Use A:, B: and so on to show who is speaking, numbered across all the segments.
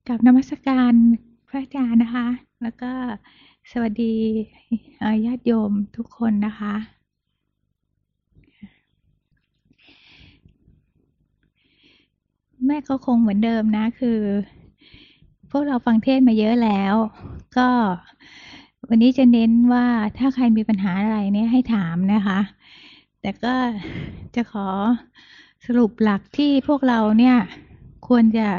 A: กับนมัสการพระอาจารย์นะคะแล้วก็สวัสดีญาติโยมทุกคนนะคะแม่ก็คงเหมือนเดิมนะคือพวกเราฟังเทศน์มาเยอะแล้วก็วันนี้จะเน้นว่าถ้าใครมีปัญหาอะไรเนี่ยให้ถามนะคะแต่ก็จะขอสรุปหลักที่พวกเราเนี่ยควรจะ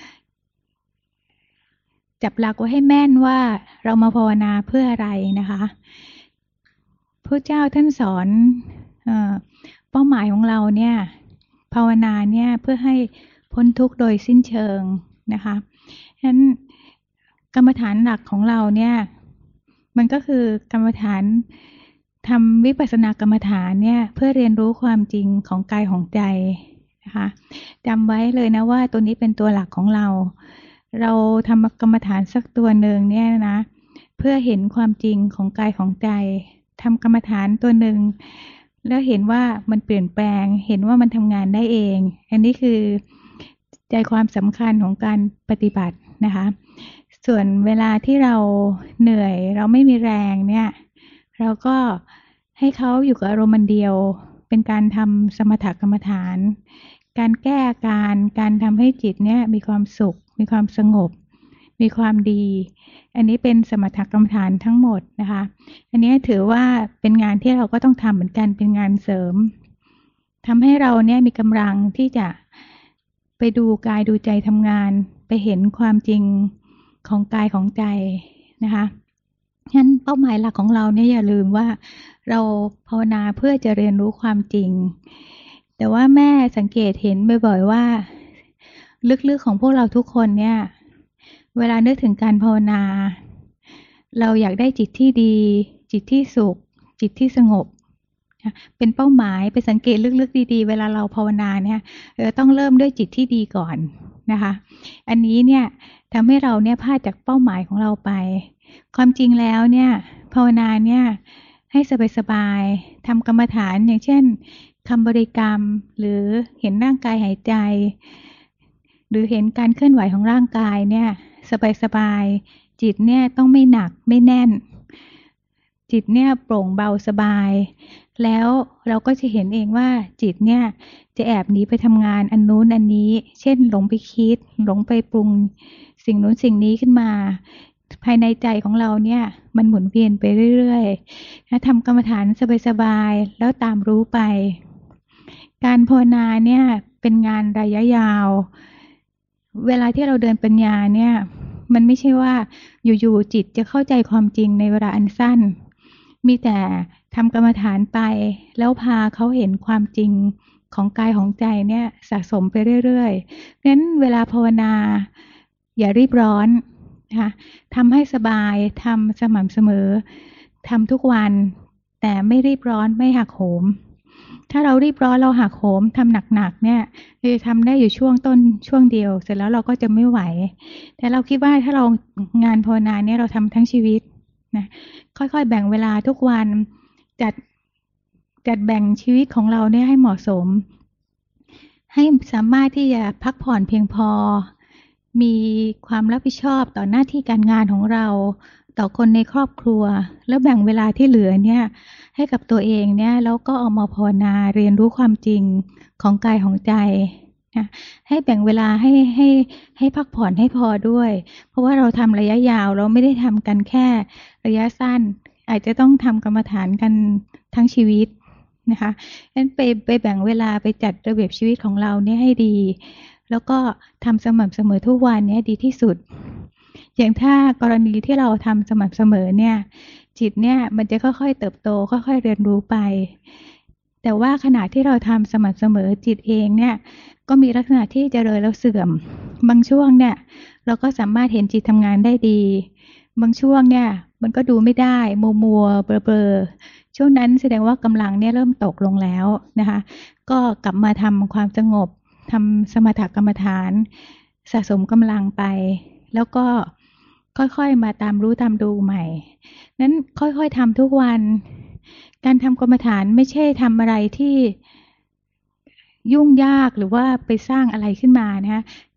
A: จับหลักไว้ให้แม่นว่าเรามาภาวนาเพื่ออะไรนะคะพระเจ้าท่านสอนเอ่อเป้าหมายของเราเนี่ยภาวนาเนี่ยเพื่อให้พ้นทุกข์โดยสิ้นเชิงนะคะฉะนั้นกรรมฐานหลักของเราเนี่ยมันก็คือกรรมฐานทำวิปัสสนากรรมฐานเนี่ยเพื่อเรียนรู้ความจริงของกายของใจนะคะจำไว้เลยนะว่าตัวนี้เป็นตัวหลักของเราเราทำกรรมฐานสักตัวหนึ่งเนี่ยนะเพื่อเห็นความจริงของกายของใจทำกรรมฐานตัวหนึ่งแล้วเห็นว่ามันเปลี่ยนแปลงเห็นว่ามันทำงานได้เองอันนี้คือใจความสำคัญของการปฏิบัตินะคะส่วนเวลาที่เราเหนื่อยเราไม่มีแรงเนี่ยเราก็ให้เขาอยู่กับอารมณ์เดียวเป็นการทำสมถกรรมฐานการแก้อาการทำให้จิตเนี่ยมีความสุขมีความสงบมีความดีอันนี้เป็นสมถกรรมฐานทั้งหมดนะคะอันนี้ถือว่าเป็นงานที่เราก็ต้องทำเหมือนกันเป็นงานเสริมทำให้เราเนี่ยมีกำลังที่จะไปดูกายดูใจทำงานไปเห็นความจริงของกายของใจนะคะฉะนั้นเป้าหมายหลักของเราเนี่ยอย่าลืมว่าเราภาวนาเพื่อจะเรียนรู้ความจริงแต่ว่าแม่สังเกตเห็นบ่อยๆว่าลึกๆของพวกเราทุกคนเนี่ยเวลานึกถึงการภาวนาเราอยากได้จิตที่ดีจิตที่สุขจิตที่สงบเป็นเป้าหมายไปสังเกตลึกๆดีๆเวลาเราภาวนาเนี่ยต้องเริ่มด้วยจิตที่ดีก่อนนะคะอันนี้เนี่ยทำให้เราเนี่ยพลาดจากเป้าหมายของเราไปความจริงแล้วเนี่ยภาวนาเนี่ยให้สบายๆทำกรรมฐานอย่างเช่นคำบริกรรมหรือเห็นร่างกายหายใจหรือเห็นการเคลื่อนไหวของร่างกายเนี่ยสบายๆจิตเนี่ยต้องไม่หนักไม่แน่นจิตเนี่ยโปร่งเบาสบายแล้วเราก็จะเห็นเองว่าจิตเนี่ยจะแอบหนีไปทำงานอันนู้นอันนี้เช่นหลงไปคิดหลงไปปรุงสิ่งนู้นสิ่งนี้ขึ้นมาภายในใจของเราเนี่ยมันหมุนเวียนไปเรื่อยๆนะทำกรรมฐานสบายๆแล้วตามรู้ไปการภาวนาเนี่ยเป็นงานระยะยาวเวลาที่เราเดินปัญญาเนี่ยมันไม่ใช่ว่าอยู่ๆจิตจะเข้าใจความจริงในเวลาอันสั้นมีแต่ทำกรรมฐานไปแล้วพาเขาเห็นความจริงของกายของใจเนี่ยสะสมไปเรื่อยๆเพราะฉะนั้นเวลาภาวนาอย่ารีบร้อนนะคะทำให้สบายทำสม่ำเสมอทำทุกวันแต่ไม่รีบร้อนไม่หักโหมถ้าเรารีบร้อนเราหักโหมทำหนักๆเนี่ยเราจะทำได้อยู่ช่วงต้นช่วงเดียวเสร็จแล้วเราก็จะไม่ไหวแต่เราคิดว่าถ้าเรางานภาวนาเนี่ยเราทำทั้งชีวิตนะค่อยๆแบ่งเวลาทุกวันจัดแบ่งชีวิตของเราเนี่ยให้เหมาะสมให้สามารถที่จะพักผ่อนเพียงพอมีความรับผิดชอบต่อหน้าที่การงานของเราต่อคนในครอบครัวแล้วแบ่งเวลาที่เหลือเนี่ยให้กับตัวเองเนี่ยแล้วก็เอามาภาวนาเรียนรู้ความจริงของกายของใจนะให้แบ่งเวลาให้พักผ่อนให้พอด้วยเพราะว่าเราทำระยะยาวเราไม่ได้ทำกันแค่ระยะสั้นอาจจะต้องทำกรรมฐานกันทั้งชีวิตนะคะฉะนั้นไปแบ่งเวลาไปจัดระเบียบชีวิตของเราเนี่ยให้ดีแล้วก็ทำสม่ำเสมอทุกวันเนี่ยดีที่สุดอย่างถ้ากรณีที่เราทำสม่ำเสมอเนี่ยจิตเนี่ยมันจะค่อยๆเติบโตค่อยๆเรียนรู้ไปแต่ว่าขณะที่เราทำสม่ำเสมอจิตเองเนี่ยก็มีลักษณะที่เจริญแล้วเสื่อมบางช่วงเนี่ยเราก็สามารถเห็นจิตทำงานได้ดีบางช่วงเนี่ยมันก็ดูไม่ได้มัวๆเบลอๆช่วงนั้นแสดงว่ากำลังเนี่ยเริ่มตกลงแล้วนะคะก็กลับมาทำความสงบทำสมถกรรมฐานสะสมกำลังไปแล้วก็ค่อยๆมาตามรู้ตามดูใหม่นั้นค่อยๆทำทุกวันการทำกรรมฐานไม่ใช่ทำอะไรที่ยุ่งยากหรือว่าไปสร้างอะไรขึ้นมานะคะ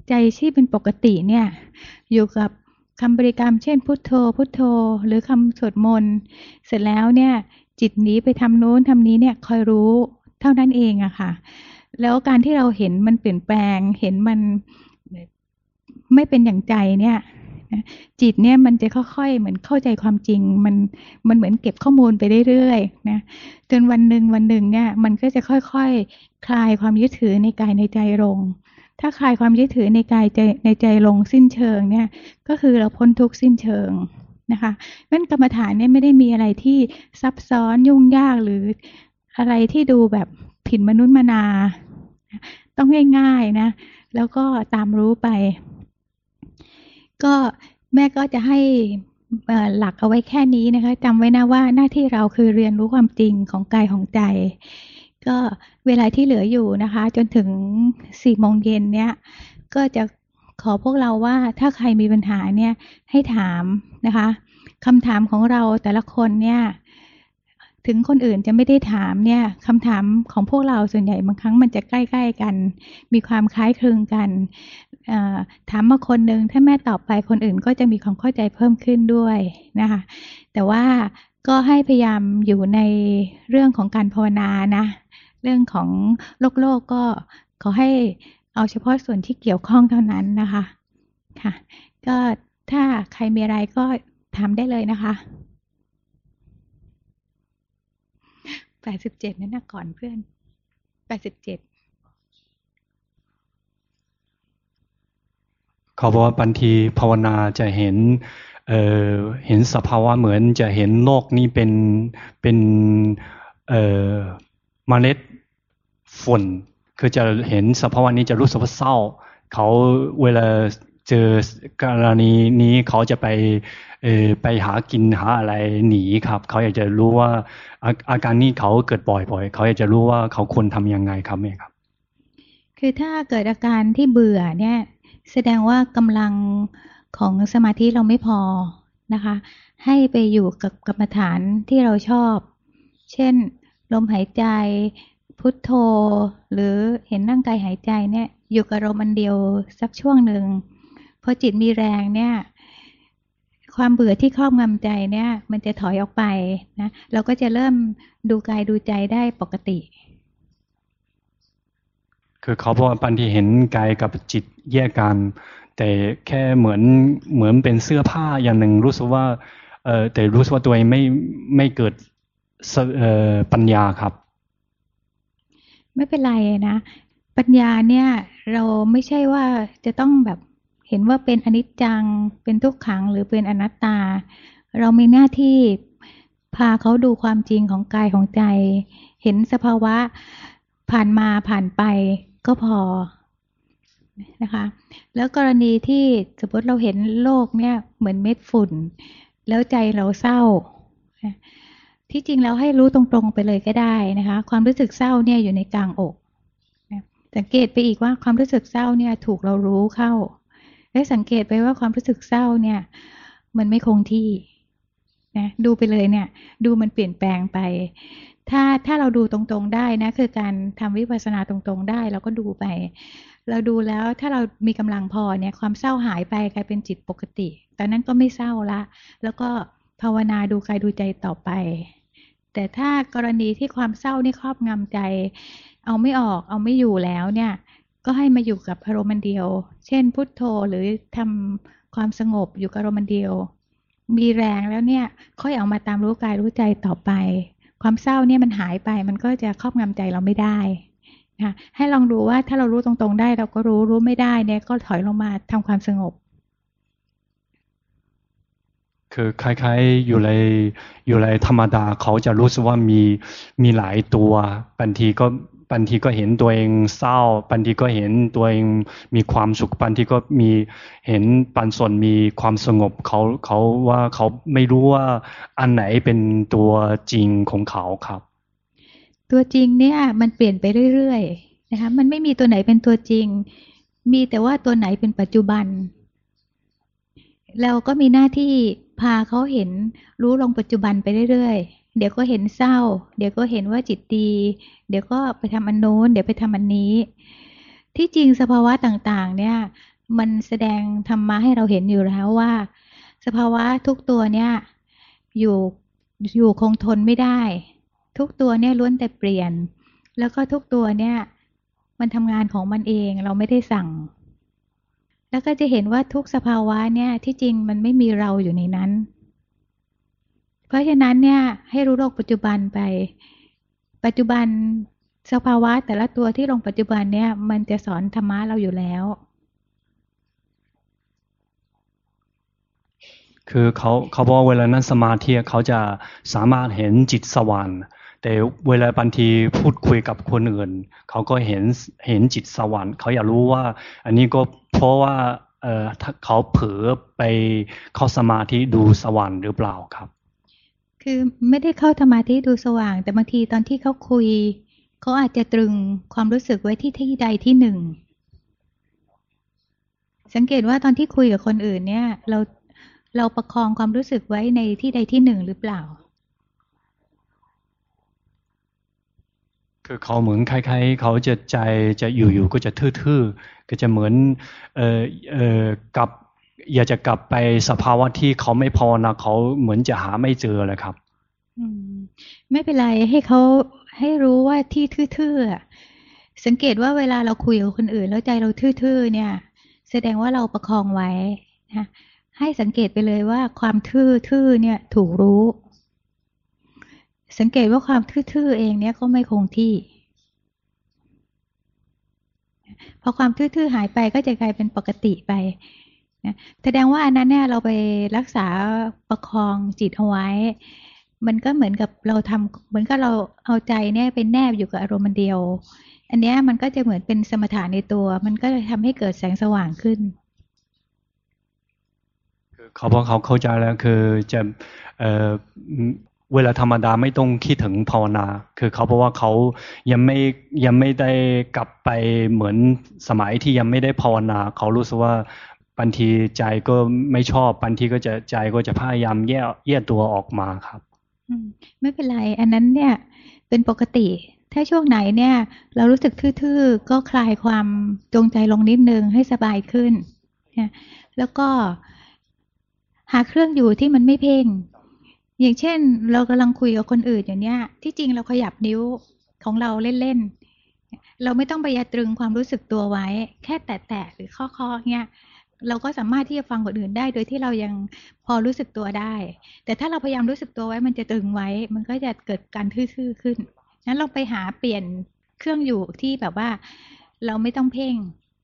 A: ใจที่เป็นปกติเนี่ยอยู่กับคำบริกรรมเช่นพุทโธพุทโธหรือคำสวดมนต์เสร็จแล้วเนี่ยจิตหนีไปทำโน้นทำนี้เนี่ยคอยรู้เท่านั้นเองอะค่ะแล้วการที่เราเห็นมันเปลี่ยนแปลงเห็นมันไม่เป็นอย่างใจเนี่ยจิตเนี่ยมันจะค่อยๆเหมือนเข้าใจความจริงมันเหมือนเก็บข้อมูลไปเรื่อยๆนะจนวันหนึ่งเนี่ยมันก็จะค่อยๆคลายความยึดถือในกายในใจลงถ้าคลายความยึดถือในกายใจในใจลงสิ้นเชิงเนี่ยก็คือเราพ้นทุกข์สิ้นเชิงนะคะงั้นกรรมฐานเนี่ยไม่ได้มีอะไรที่ซับซ้อนยุ่งยากหรืออะไรที่ดูแบบผิดมนุษย์มนาต้องง่ายๆนะแล้วก็ตามรู้ไปก็แม่ก็จะให้หลักเอาไว้แค่นี้นะคะจำไว้นะว่าหน้าที่เราคือเรียนรู้ความจริงของกายของใจก็เวลาที่เหลืออยู่นะคะจนถึง4 โมงเย็นเนี่ยก็จะขอพวกเราว่าถ้าใครมีปัญหาเนี่ยให้ถามนะคะคำถามของเราแต่ละคนเนี่ยถึงคนอื่นจะไม่ได้ถามเนี่ยคำถามของพวกเราส่วนใหญ่บางครั้งมันจะใกล้ๆกันมีความคล้ายคลึงกันถามมาคนหนึ่งถ้าแม่ตอบไปคนอื่นก็จะมีความเข้าใจเพิ่มขึ้นด้วยนะคะแต่ว่าก็ให้พยายามอยู่ในเรื่องของการภาวนานะเรื่องของโลกก็ขอให้เอาเฉพาะส่วนที่เกี่ยวข้องเท่านั้นนะคะค่ะก็ถ้าใครมีอะไรก็ถามได้เลยนะคะ87นั่นนะก่อนเพื่อน87
B: เขาบอกว่าบางทีภาวนาจะเห็นเห็นสภาวะเหมือนจะเห็นโลกนี้เป็นเมล็ดฝุ่นคือจะเห็นสภาวะนี้จะรู้สึกว่าเศร้าเขาเวลาเจอกรณีนี้เขาจะไปหากินหาอะไรหนีครับเขาอยากจะรู้ว่าอาการนี้เขาเกิดบ่อยๆเขาอยากจะรู้ว่าเขาควรทำยังไงครับแม่ครับ
A: คือถ้าเกิดอาการที่เบื่อเนี่ยแสดงว่ากำลังของสมาธิเราไม่พอนะคะให้ไปอยู่กับกรรมฐานที่เราชอบเช่นลมหายใจพุทโธหรือเห็นร่างกายหายใจเนี่ยอยู่กับลมอันเดียวสักช่วงหนึ่งพอจิตมีแรงเนี่ยความเบื่อที่ครอบงำใจเนี่ยมันจะถอยออกไปนะเราก็จะเริ่มดูกายดูใจได้ปกติ
B: คือเขาบอกว่าบางทีเห็นกายกับจิตแยกกันแต่แค่เหมือนเป็นเสื้อผ้าอย่างหนึ่งรู้สึกว่าแต่รู้สึกว่าตัวเองไม่เกิดปัญญาครับ
A: ไม่เป็นไรนะปัญญาเนี่ยเราไม่ใช่ว่าจะต้องแบบเห็นว่าเป็นอนิจจังเป็นทุกขังหรือเป็นอนัตตาเรามีหน้าที่พาเขาดูความจริงของกายของใจเห็นสภาวะผ่านมาผ่านไปก็พอนะคะแล้วกรณีที่สมมติเราเห็นโลกเนี่ยเหมือนเม็ดฝุ่นแล้วใจเราเศร้าที่จริงแล้วให้รู้ตรงๆไปเลยก็ได้นะคะความรู้สึกเศร้าเนี่ยอยู่ในกลางอกสังเกตไปอีกว่าความรู้สึกเศร้าเนี่ยถูกเรารู้เข้าและสังเกตไปว่าความรู้สึกเศร้าเนี่ยมันไม่คงที่นะดูไปเลยเนี่ยดูมันเปลี่ยนแปลงไปถ้าเราดูตรงๆได้นะคือการทำวิปัสสนาตรงๆได้เราก็ดูไปเราดูแล้วถ้าเรามีกำลังพอเนี่ยความเศร้าหายไปกลายเป็นจิตปกติตอนนั้นก็ไม่เศร้าละแล้วก็ภาวนาดูกายดูใจต่อไปแต่ถ้ากรณีที่ความเศร้านี่ครอบงำใจเอาไม่ออกเอาไม่อยู่แล้วเนี่ยก็ให้มาอยู่กับอารมณ์เดียวเช่นพุทโธหรือทำความสงบอยู่กับอารมณ์เดียวมีแรงแล้วเนี่ยค่อยเอามาตามรู้กายรู้ใจต่อไปความเศร้าเนี่ยมันหายไปมันก็จะครอบงำใจเราไม่ได้นะให้ลองดูว่าถ้าเรารู้ตรงๆได้เราก็รู้ไม่ได้เนี่ยก็ถอยลงมาทำความสงบ
B: คือคล้ายๆอยู่ในธรรมดาเขาจะรู้สึกว่ามีหลายตัวบางทีก็เห็นตัวเองเศร้าบางทีก็เห็นตัวเองมีความสุขบางทีก็มีเห็นปันส่วนมีความสงบเขาว่าเขาไม่รู้ว่าอันไหนเป็นตัวจริงของเขาครับ
A: ตัวจริงเนี่ยมันเปลี่ยนไปเรื่อยๆนะคะมันไม่มีตัวไหนเป็นตัวจริงมีแต่ว่าตัวไหนเป็นปัจจุบันเราก็มีหน้าที่พาเขาเห็นรู้ลงปัจจุบันไปเรื่อยๆเดี๋ยวก็เห็นเศร้าเดี๋ยวก็เห็นว่าจิตดีเดี๋ยวก็ไปทำอันโน้นเดี๋ยวไปทำอันนี้ที่จริงสภาวะต่างๆเนี่ยมันแสดงธรรมะให้เราเห็นอยู่แล้วว่าสภาวะทุกตัวเนี่ยอยู่อยู่คงทนไม่ได้ทุกตัวเนี่ยล้วนแต่เปลี่ยนแล้วก็ทุกตัวเนี่ยมันทำงานของมันเองเราไม่ได้สั่งแล้วก็จะเห็นว่าทุกสภาวะเนี่ยที่จริงมันไม่มีเราอยู่ในนั้นเพราะฉะนั้นเนี่ยให้รู้โลกปัจจุบันไปปัจจุบันสภาวะแต่ละตัวที่ลงปัจจุบันเนี่ยมันจะสอนธรรมะเราอยู่แล้ว
B: คือเขาบอกเวลานั่งสมาธิเขาจะสามารถเห็นจิตสว่างแต่เวลาบางทีพูดคุยกับคนอื่นเขาก็เห็นจิตสว่างเขาอยากรู้ว่าอันนี้ก็เพราะว่าถ้าเขาเผลอไปเข้าสมาธิดูสว่างหรือเปล่าครับ
A: คือไม่ได้เข้าสมาธิดูสว่างแต่บางทีตอนที่เขาคุยเขาอาจจะตรึงความรู้สึกไว้ที่ใดที่หนึ่งสังเกตว่าตอนที่คุยกับคนอื่นเนี่ยเราประคองความรู้สึกไว้ในที่ใดที่หนึ่งหรือเปล่า
B: คือเขาเหมือนคล้ายๆเขาจะใจจะอยู่ๆก็จะทื่อๆก็จะเหมือนเออเออกลับอยากจะกลับไปสภาวะที่เขาไม่ภาวนาเขาเหมือนจะหาไม่เจอเลยครับ
A: ไม่เป็นไรให้เขาให้รู้ว่าที่ทื่อๆสังเกตว่าเวลาเราคุยกับคนอื่นแล้วใจเราทื่อๆเนี่ยแสดงว่าเราประคองไว้นะให้สังเกตไปเลยว่าความทื่อๆเนี่ยถูกรู้สังเกตว่าความทื่อๆเองเนี่ยก็ไม่คงที่พอความทื่อๆหายไปก็จะกลายเป็นปกติไปนะแสดงว่าอันนั้นเนี่ยเราไปรักษาประคองจิตเอาไว้มันก็เหมือนกับเราทำเหมือนกับเราเอาใจเนี่ยเป็นแนบอยู่กับอารมณ์เดียวอันนี้มันก็จะเหมือนเป็นสมถะในตัวมันก็จะทำให้เกิดแสงสว่างขึ้น
B: เขาบอกเขาเข้าใจแล้วคือจะเเวลาธรรมดาไม่ต้องคิดถึงภาวนาคือเขาบอกว่าเขายังไม่ได้กลับไปเหมือนสมัยที่ยังไม่ได้ภาวนาเขารู้สึกว่าบางทีใจก็ไม่ชอบบางทีก็จะใจก็จะพยายามแยกตัวออกมาครับ
A: ไม่เป็นไรอันนั้นเนี่ยเป็นปกติถ้าช่วงไหนเนี่ยเรารู้สึกทื่อๆก็คลายความจงใจลงนิดนึงให้สบายขึ้นแล้วก็หาเครื่องอยู่ที่มันไม่เพ่งอย่างเช่นเรากำลังคุยกับคนอื่นอย่างเนี้ยที่จริงเราขยับนิ้วของเราเล่นๆเราไม่ต้องไปตรึงความรู้สึกตัวไว้แค่แตะๆหรือข้อๆเงี้ยเราก็สามารถที่จะฟังคนอื่นได้โดยที่เรายังพอรู้สึกตัวได้แต่ถ้าเราพยายามรู้สึกตัวไว้มันจะตรึงไว้มันก็จะเกิดการทื่อๆขึ้นนั้นเราไปหาเปลี่ยนเครื่องอยู่ที่แบบว่าเราไม่ต้องเพ่ง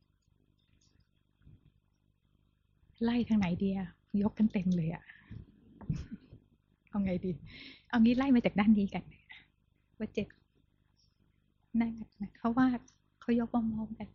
A: ไล่ทางไหนดีอะยกกันเต็มเลยอะเอาไงดีเอางี้ไล่มาจากด้านนี้กันว่าเจ็ดนั่นเขาว่าเขายกมองกัน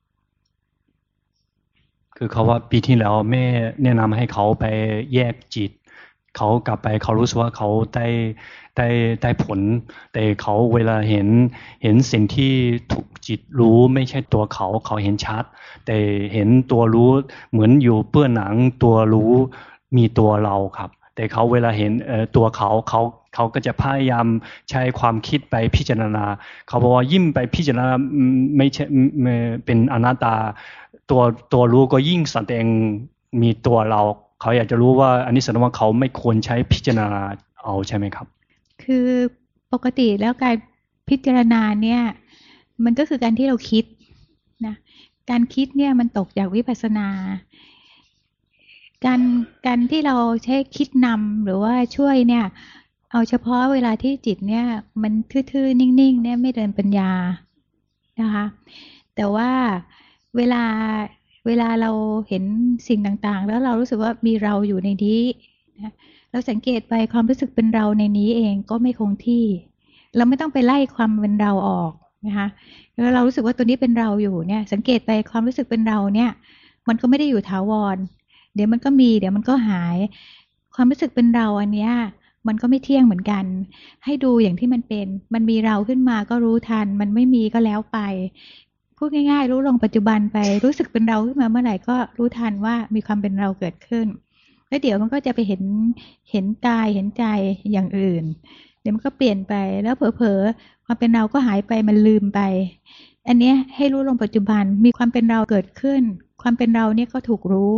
B: คือเขาว่าปีที่แล้วแม่แนะนำให้เขาไปแยกจิตเขากลับไปเขารู้สึกว่าเขาได้ผลแต่เขาเวลาเห็นสิ่งที่ถูกจิตรู้ไม่ใช่ตัวเขาเห็นชัดแต่เห็นตัวรู้เหมือนอยู่เปื้อนหนังตัวรู้มีตัวเราครับแต่เขาเวลาเห็นตัวเขาก็จะพยายามใช้ความคิดไปพิจารณาเขาบอกว่ายิ่งไปพิจารณาไม่ใช่เป็นอนัตตาตัวรู้ก็ยิ่งแสดงมีตัวเราเขาอยากจะรู้ว่าอันนี้แสดงว่าเขาไม่ควรใช้พิจารณาเอาใช่ไหมครับ
A: คือปกติแล้วการพิจารณาเนี่ยมันก็คือการที่เราคิดนะการคิดเนี่ยมันตกจากวิปัสสนาการที่เราใช้คิดนำหรือว่าช่วยเนี่ยเอาเฉพาะเวลาที่จิตเนี่ยมันทื่อๆนิ่งๆเนี่ยไม่เดินปัญญานะคะแต่ว่าเวลาเราเห็นสิ่งต่างๆแล้วเรารู้สึกว่ามีเราอยู่ในนี้นะเราสังเกตไปความรู้สึกเป็นเราในนี้เองก็ไม่คงที่เราไม่ต้องไปไล่ความเป็นเราออกนะคะแล้วเรารู้สึกว่าตัวนี้เป็นเราอยู่เนี่ยสังเกตไปความรู้สึกเป็นเราเนี่ยมันก็ไม่ได้อยู่ถาวรเดี๋ยวมันก็มีเดี๋ยวมันก็หายความรู้สึกเป็นเราอันเนี้ยมันก็ไม่เที่ยงเหมือนกันให้ดูอย่างที่มันเป็นมันมีเราขึ้นมาก็รู้ทันมันไม่มีก็แล้วไปพูดง่ายๆรู้ลงปัจจุบันไปรู้สึกเป็นเราขึ้นมาเมื่อไหร่ก็รู้ทันว่ามีความเป็นเราเกิดขึ้นแล้วเดี๋ยวมันก็จะไปเห็นกายเห็นใจอย่างอื่นเดี๋ยวมันก็เปลี่ยนไปแล้วเผลอๆความเป็นเราก็หายไปมันลืมไปอันเนี้ยให้รู้ลงปัจจุบันมีความเป็นเราเกิดขึ้นความเป็นเราเนี่ยก็ถูกรู้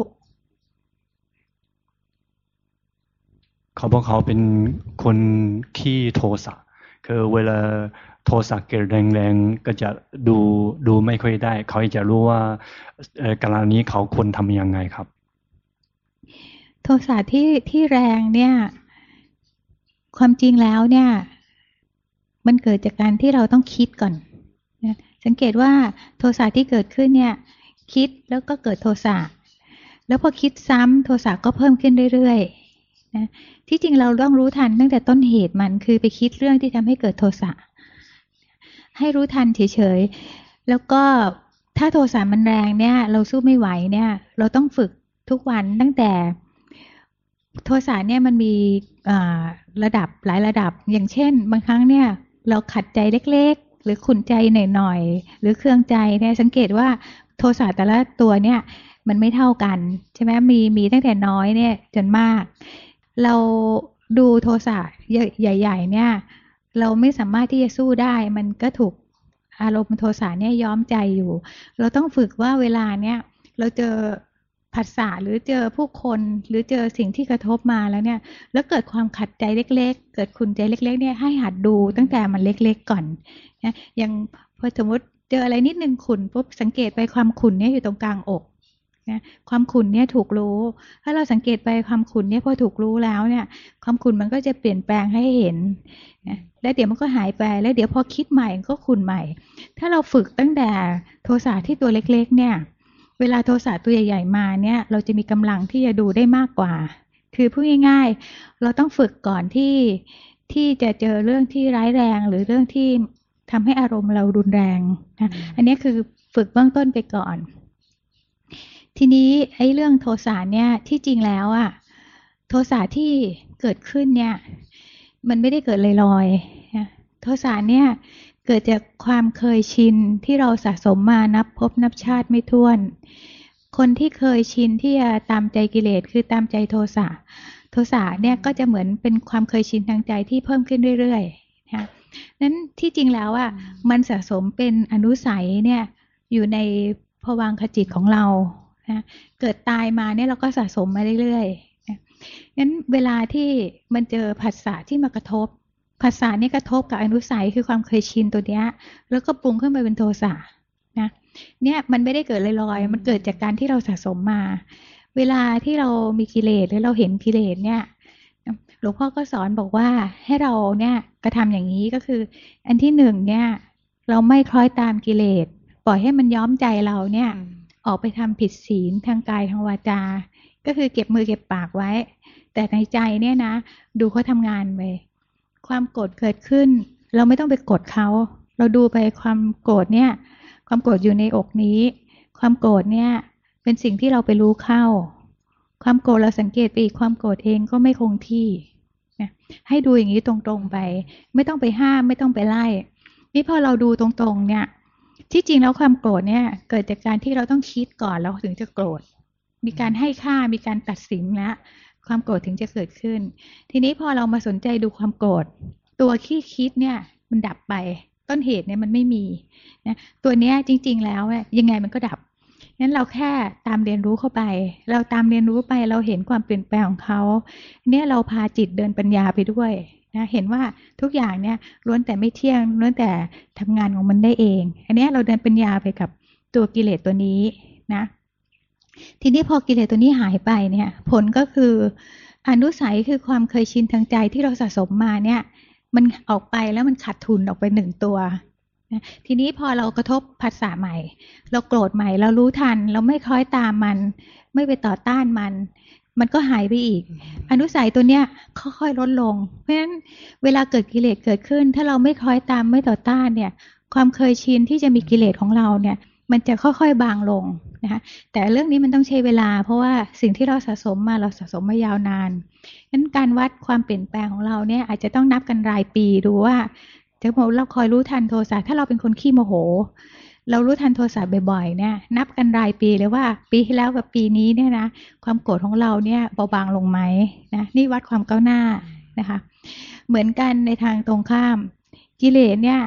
B: เขาบอกเขาเป็นคนขี้โทสะคือเวลาโทสะเกิดแรงๆก็จะดูไม่ค่อยได้เขาจะรู้ว่ากรณีนี้เขาควรทำยังไงครับ
A: โทสะที่แรงเนี่ยความจริงแล้วเนี่ยมันเกิดจากการที่เราต้องคิดก่อนนะสังเกตว่าโทสะที่เกิดขึ้นเนี่ยคิดแล้วก็เกิดโทสะแล้วพอคิดซ้ำโทสะก็เพิ่มขึ้นเรื่อยๆนะที่จริงเราต้องรู้ทันตั้งแต่ต้นเหตุมันคือไปคิดเรื่องที่ทำให้เกิดโทสะให้รู้ทันเฉยๆแล้วก็ถ้าโทสะมันแรงเนี่ยเราสู้ไม่ไหวเนี่ยเราต้องฝึกทุกวันตั้งแต่โทสะเนี่ยมันมีระดับหลายระดับอย่างเช่นบางครั้งเนี่ยเราขัดใจเล็กๆหรือขุ่นใจหน่อยๆหรือเครื่องใจเนี่ยสังเกตว่าโทสะแต่ละตัวเนี่ยมันไม่เท่ากันใช่ไหมมีตั้งแต่น้อยเนี่ยจนมากเราดูโทสะใหญ่ๆเนี่ยเราไม่สามารถที่จะสู้ได้มันก็ถูกอารมณ์โทสะเนี่ยย้อมใจอยู่เราต้องฝึกว่าเวลาเนี่ยเราเจอผัสสะหรือเจอผู้คนหรือเจอสิ่งที่กระทบมาแล้วเนี่ยแล้วเกิดความขัดใจเล็กๆเกิดขุ่นใจเล็กๆเนี่ยให้หัดดูตั้งแต่มันเล็กๆก่อนนะอย่างพอสมมติเจออะไรนิดนึงขุ่นปุ๊บสังเกตไปความขุ่นเนี่ยอยู่ตรงกลางอกนะความขุ่นเนี่ยถูกรู้ถ้าเราสังเกตไปความขุ่นเนี่ยพอถูกรู้แล้วเนี่ยความขุ่นมันก็จะเปลี่ยนแปลงให้เห็นนะแล้วเดี๋ยวมันก็หายไปแล้วเดี๋ยวพอคิดใหม่ก็ขุ่นใหม่ถ้าเราฝึกตั้งแต่โทสะที่ตัวเล็กๆเนี่ยเวลาโทสะตัวใหญ่ๆมาเนี่ยเราจะมีกำลังที่จะดูได้มากกว่าคือพูดง่ายๆเราต้องฝึกก่อนที่จะเจอเรื่องที่ร้ายแรงหรือเรื่องที่ทำให้อารมณ์เรารุนแรงนะอันนี้คือฝึกเบื้องต้นไปก่อนทีนี้ไอ้เรื่องโทสะเนี่ยที่จริงแล้วอะโทสะที่เกิดขึ้นเนี่ยมันไม่ได้เกิดลอยๆนะโทสะเนี่ยเกิดจากความเคยชินที่เราสะสมมานับพบนับชาติไม่ถ้วนคนที่เคยชินที่จะตามใจกิเลสคือตามใจโทสะโทสะเนี่ยก็จะเหมือนเป็นความเคยชินทางใจที่เพิ่มขึ้นเรื่อยๆนะนั้นที่จริงแล้วอ่ะมันสะสมเป็นอนุสัยเนี่ยอยู่ในภวังคจิตของเรานะเกิดตายมาเนี่ยเราก็สะสมมาเรื่อยๆนะงั้นเวลาที่มันเจอผัสสะที่มากระทบผัสสะนี่กระทบกับอนุสัยคือความเคยชินตัวเนี้ยแล้วก็ปรุงขึ้นไปเป็นโทสะนะเนี่ยมันไม่ได้เกิดลอยๆมันเกิดจากการที่เราสะสมมาเวลาที่เรามีกิเลสหรือเราเห็นกิเลสเนี่ยหลวงพ่อก็สอนบอกว่าให้เราเนี่ยกระทำอย่างนี้ก็คืออันที่หนึ่งเนี่ยเราไม่คล้อยตามกิเลสปล่อยให้มันย้อมใจเราเนี่ยออกไปทำผิดศีลทางกายทางวาจาก็คือเก็บมือเก็บปากไว้แต่ในใจเนี่ยนะดูเขาทำงานไปความโกรธเกิดขึ้นเราไม่ต้องไปกดเขาเราดูไปความโกรธเนี่ยความโกรธอยู่ในอกนี้ความโกรธเนี่ยเป็นสิ่งที่เราไปรู้เข้าความโกรธเราสังเกตไปอีกความโกรธเองก็ไม่คงที่นะให้ดูอย่างนี้ตรงๆไปไม่ต้องไปห้ามไม่ต้องไปไล่นี่พอเราดูตรงๆเนี่ยที่จริงแล้วความโกรธเนี่ยเกิดจากการที่เราต้องคิดก่อนแล้วถึงจะโกรธมีการให้ค่ามีการตัดสินแล้วความโกรธถึงจะเกิดขึ้นทีนี้พอเรามาสนใจดูความโกรธตัวที่คิดเนี่ยมันดับไปต้นเหตุเนี่ยมันไม่มีนะตัวเนี้ยจริงๆแล้วยังไงมันก็ดับงั้นเราแค่ตามเรียนรู้เข้าไปเราตามเรียนรู้ไปเราเห็นความเปลี่ยนแปลงของเขาเนี่ยเราพาจิตเดินปัญญาไปด้วยนะเห็นว่าทุกอย่างเนี่ยล้วนแต่ไม่เที่ยงล้วนแต่ทำงานของมันได้เองอันนี้เราเดินปัญญาไปกับตัวกิเลสตัวนี้นะทีนี้พอกิเลสตัวนี้หายไปเนี่ยผลก็คืออนุสัยคือความเคยชินทางใจที่เราสะสมมาเนี่ยมันออกไปแล้วมันขาดทุนออกไปหนึ่งตัวนะทีนี้พอเรากระทบภาษาใหม่เราโกรธใหม่เรารู้ทันเราไม่คล้อยตามมันไม่ไปต่อต้านมันก็หายไปอีกอนุสัยตัวเนี้ยค่อยๆลดลงเพราะฉะนั้นเวลาเกิดกิเลสเกิดขึ้นถ้าเราไม่คล้อยตามไม่ต่อต้านเนี่ยความเคยชินที่จะมีกิเลสของเราเนี่ยมันจะค่อยๆบางลงนะคะแต่เรื่องนี้มันต้องใช้เวลาเพราะว่าสิ่งที่เราสะสมมาเราสะสมมายาวนานงั้นการวัดความเปลี่ยนแปลงของเราเนี่ยอาจจะต้องนับกันรายปีดูว่าถ้าเราคอยรู้ทันโทสะถ้าเราเป็นคนขี้โมโหเรารู้ทันโทสะบ่อยๆเนี่ยนับกันรายปีเลยว่าปีที่แล้วกับปีนี้เนี่ยนะความโกรธของเราเนี่ยเบาบางลงไหมนะนี่วัดความก้าวหน้านะคะเหมือนกันในทางตรงข้ามกิเลสเนี่ยถ้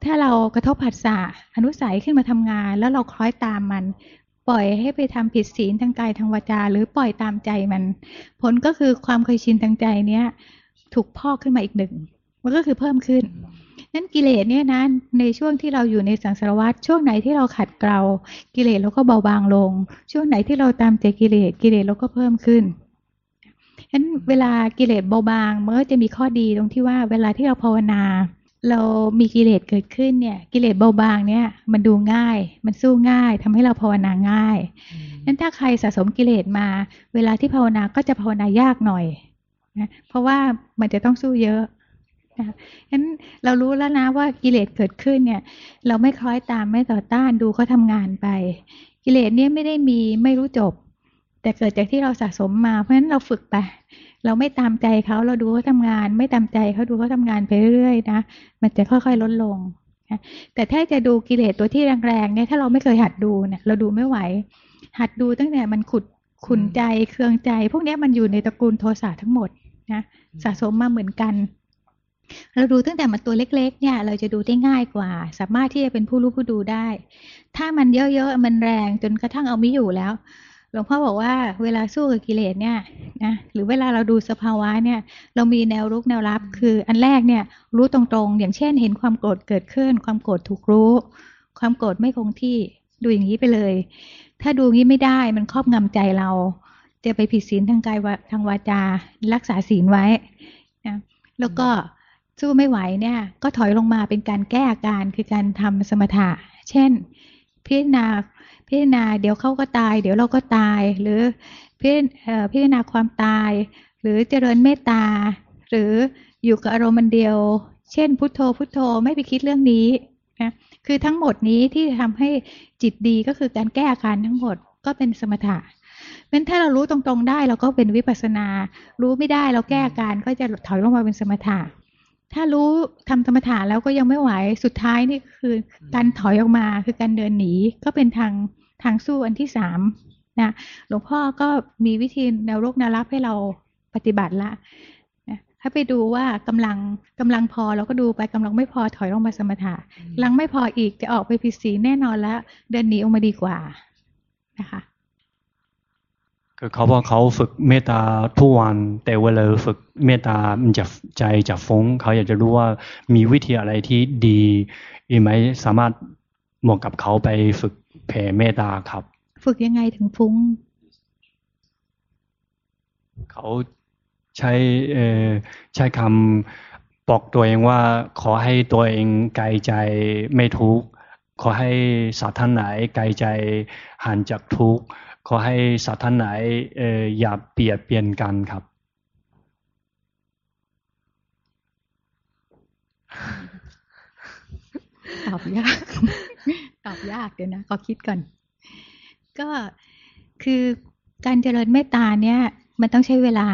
A: ถ้าเรากระทบผัสสะอนุสัยขึ้นมาทำงานแล้วเราคล้อยตามมันปล่อยให้ไปทำผิดศีลทางกายทางวาจาหรือปล่อยตามใจมันผลก็คือความเคยชินทางใจเนี้ยถูกพอกขึ้นมาอีกหนึ่งมันก็คือเพิ่มขึ้นนั้นกิเลสเนี่ยนะในช่วงที่เราอยู่ในสังสารวัฏช่วงไหนที่เราขัดเกลากิเลสเราก็เบาบางลงช่วงไหนที่เราตามใจกิเลสเราก็เพิ่มขึ้นฉะนั้นเวลากิเลสเบาบางมันก็จะมีข้อดีตรงที่ว่าเวลาที่เราภาวนาเรามีกิเลสเกิดขึ้นเนี่ยกิเลสเบาบางเนี่ยมันดูง่ายมันสู้ง่ายทำให้เราภาวนาง่ายนั้นถ้าใครสะสมกิเลสมาเวลาที่ภาวนาก็จะภาวนายากหน่อยนะเพราะว่ามันจะต้องสู้เยอะนะงั้นเรารู้แล้วนะว่ากิเลสเกิดขึ้นเนี่ยเราไม่คล้อยตามไม่ต่อต้านดูเขาทำงานไปกิเลสเนี่ยไม่ได้มีไม่รู้จบแต่เกิดจากที่เราสะสมมาเพราะฉะนั้นเราฝึกไปเราไม่ตามใจเขาเราดูเขาทำงานไม่ตามใจเขาดูเขาทำงานไปเรื่อยๆนะมันจะค่อยๆลดลงนะแต่ถ้าจะดูกิเลสตัวที่แรงๆเนี่ยถ้าเราไม่เคยหัดดูเนี่ยเราดูไม่ไหวหัดดูตั้งแต่มันขุ่นใจเคืองใจพวกนี้มันอยู่ในตระกูลโทสะทั้งหมดนะสะสมมาเหมือนกันเราดูตั้งแต่มันตัวเล็กๆเนี่ยเราจะดูได้ง่ายกว่าสามารถที่จะเป็นผู้รู้ผู้ดูได้ถ้ามันเยอะๆมันแรงจนกระทั่งเอาไม่อยู่แล้วหลวงพ่อบอกว่าเวลาสู้กับกิเลสเนี่ยนะหรือเวลาเราดูสภาวะเนี่ยเรามีแนวรุกแนวรับคืออันแรกเนี่ยรู้ตรงๆอย่างเช่นเห็นความโกรธเกิดขึ้นความโกรธถูกรู้ความโกรธไม่คงที่ดูอย่างนี้ไปเลยถ้าดูงี้ไม่ได้มันครอบงำใจเราจะไปผิดศีลทางกายทางวาจารักษาศีลไว้นะแล้วก็สู้ไม่ไหวเนี่ยก็ถอยลงมาเป็นการแก้อาการคือการทำสมถะเช่นพิจารณาเดี๋ยวเขาก็ตายเดี๋ยวเราก็ตายหรือพิจารณาความตายหรือเจริญเมตตาหรืออยู่กับอารมณ์เดียวเช่นพุทโธพุทโธไม่ไปคิดเรื่องนี้นะคือทั้งหมดนี้ที่ทำให้จิตดีก็คือการแก้อาการทั้งหมดก็เป็นสมถะเพราะฉะนั้นถ้าเรารู้ตรงๆได้เราก็เป็นวิปัสสนารู้ไม่ได้เราแก้อาการก็จะถอยลงมาเป็นสมถะถ้ารู้ทำสมถะแล้วก็ยังไม่ไหวสุดท้ายนี่คือการถอยออกมาคือการเดินหนีก็เป็นทางสู้อันที่3นะหลวงพ่อก็มีวิธีแนวรุกแนวรับให้เราปฏิบัติละนะถ้าไปดูว่ากำลังพอเราก็ดูไปกำลังไม่พอถอยลงมาสมถะกำลังไม่พออีกจะออกไปผิดศีลแน่นอนแล้วเดินหนีออกมาดีกว่านะคะ
B: คือเขาบอกเขาฝึกเมตตาทุกวันแต่เวลาฝึกเมตตามันจะใจจะฟุ้งเขาอยากจะรู้ว่ามีวิธีอะไรที่ดีอีกไหมสามารถเหมาะกับเขาไปฝึกแผ่เมตตาครับ
A: ฝึกยังไงถึงฟุ้ง
B: เขาใช้คำบอกตัวเองว่าขอให้ตัวเองไกลใจไม่ทุกข์ขอให้สัตว์ท่านไหนไกลใจห่างจากทุกข์ขอให้สัตว์ท่านไหนอย่าเปรียบเบียนกันครับ
A: ตอบยาก ตอบยากเดี๋ยวนะขอคิดก่อนก็คือการเจริญเมตตาเนี่ยมันต้องใช้เวลา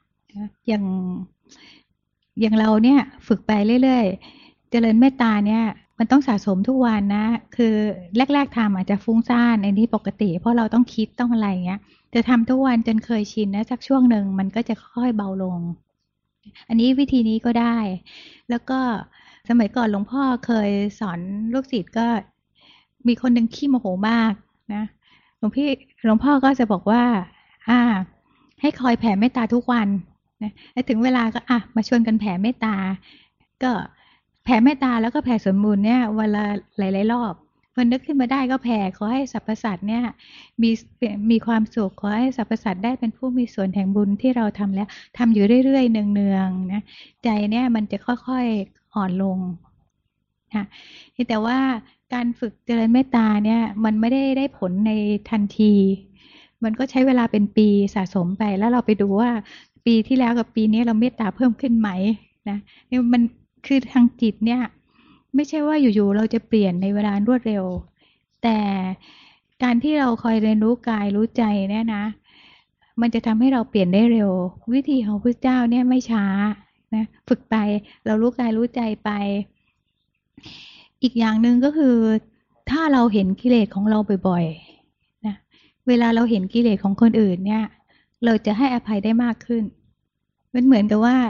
A: อย่างเราเนี่ยฝึกไปเรื่อยๆเจริญเมตตาเนี่ยมันต้องสะสมทุกวันนะคือแรกๆทำอาจจะฟุ้งซ่านในนี้ปกติเพราะเราต้องคิดต้องอะไรเงี้ยจะทำทุกวันจนเคยชินนะสักช่วงหนึ่งมันก็จะค่อยเบาลงอันนี้วิธีนี้ก็ได้แล้วก็สมัยก่อนหลวงพ่อเคยสอนลูกศิษย์ก็มีคนหนึ่งขี้โมโหมากนะหลวงพ่อก็จะบอกว่าให้คอยแผ่เมตตาทุกวันนะถึงเวลาก็มาชวนกันแผ่เมตตาก็แผ่เมตตาแล้วก็แผ่ส่วนบุญเนี่ยวันละหลายๆรอบพอนึกขึ้นมาได้ก็แผ่ขอให้สรรพสัตว์เนี่ยมีความสุขขอให้สรรพสัตว์ได้เป็นผู้มีส่วนแห่งบุญที่เราทำแล้วทำอยู่เรื่อยๆเนืองๆนะใจเนี่ยมันจะค่อยๆอ่อนลงนะแต่ว่าการฝึกเจริญเมตตาเนี่ยมันไม่ได้ผลในทันทีมันก็ใช้เวลาเป็นปีสะสมไปแล้วเราไปดูว่าปีที่แล้วกับปีนี้เราเมตตาเพิ่มขึ้นไหมนะมันคือทางจิตเนี่ยไม่ใช่ว่าอยู่ๆเราจะเปลี่ยนในเวลารวดเร็วแต่การที่เราคอยเรียนรู้กายรู้ใจเนี่ยนะมันจะทำให้เราเปลี่ยนได้เร็ววิธีของพระเจ้าเนี่ยไม่ช้านะฝึกไปเรารู้กายรู้ใจไปอีกอย่างหนึ่งก็คือถ้าเราเห็นกิเลสของเราบ่อยๆนะเวลาเราเห็นกิเลสของคนอื่นเนี่ยเราจะให้อภัยได้มากขึ้นมันเหมือนกับว่า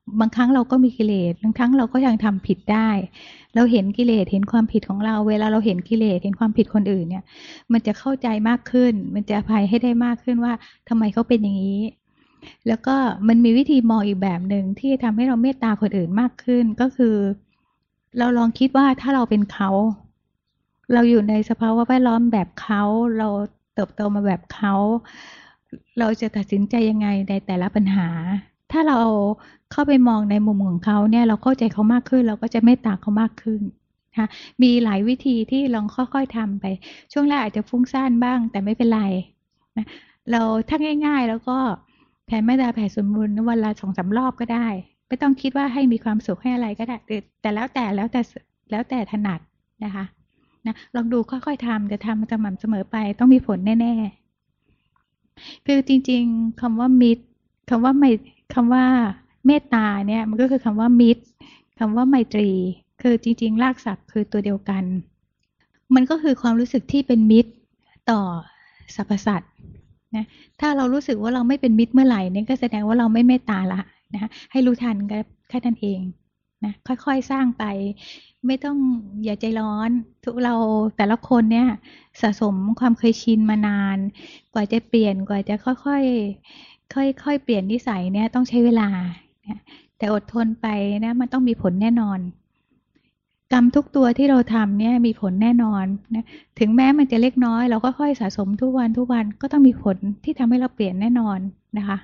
A: บางครั้งเราก็มีกิเลสบางครั้งเราก็ยังทำผิดได้เราเห็นกิเลสเห็นความผิดของเราเวลาเราเห็นกิเลสเห็นความผิดคนอื่นเนี่ยมันจะเข้าใจมากขึ้นมันจะอภัยให้ได้มากขึ้นว่าทำไมเขาเป็นอย่างนี้แล้วก็มันมีวิธีมองอีกแบบหนึ่งที่ทำให้เราเมตตาคนอื่นมากขึ้นก็คือเราลองคิดว่าถ้าเราเป็นเขาเราอยู่ในสภาวะแวดล้อมแบบเขาเราเติบโตมาแบบเขาเราจะตัดสินใจยังไงในแต่ละปัญหาถ้าเราเข้าไปมองในมุมของเขาเนี่ยเราเข้าใจเขามากขึ้นเราก็จะเมตตาเขามากขึ้นนะมีหลายวิธีที่ลองค่อยๆทำไปช่วงแรกอาจจะฟุ้งซ่านบ้างแต่ไม่เป็นไรนะเราถ้าง่ายๆแล้วก็แผ่เมตตาแผ่ส่วนบุญวันละ2-3 รอบก็ได้ไม่ต้องคิดว่าให้มีความสุขให้อะไรก็ได้แต่แล้วแต่ถนัดนะคะนะลองดูค่อยๆทำจะทำสม่ำเสมอไปต้องมีผลแน่ๆคือจริงๆคำว่ามิตรคำว่าเมตตาเนี่ยมันก็คือคำว่ามิตรคำว่าไมตรีคือจริงๆรากศัพท์คือตัวเดียวกันมันก็คือความรู้สึกที่เป็นมิตรต่อสรรพสัตว์นะถ้าเรารู้สึกว่าเราไม่เป็นมิตรเมื่อไหร่เนี่ยก็แสดงว่าเราไม่เมตตาละนะให้รู้ทันก็แค่นั้นเองนะค่อยๆสร้างไปไม่ต้องอย่าใจร้อนทุกเราแต่ละคนเนี่ยสะสมความเคยชินมานานกว่าจะเปลี่ยนกว่าจะค่อยๆเปลี่ยนนิสัยเนี่ยต้องใช้เวลาแต่อดทนไปนะมันต้องมีผลแน่นอนกรรมทุกตัวที่เราทำเนี่ยมีผลแน่นอนนะถึงแม้มันจะเล็กน้อยเราก็ค่อยสะสมทุกวันก็ต้องมีผลที่ทำให้เราเปลี่ยนแน่นอนนะคะ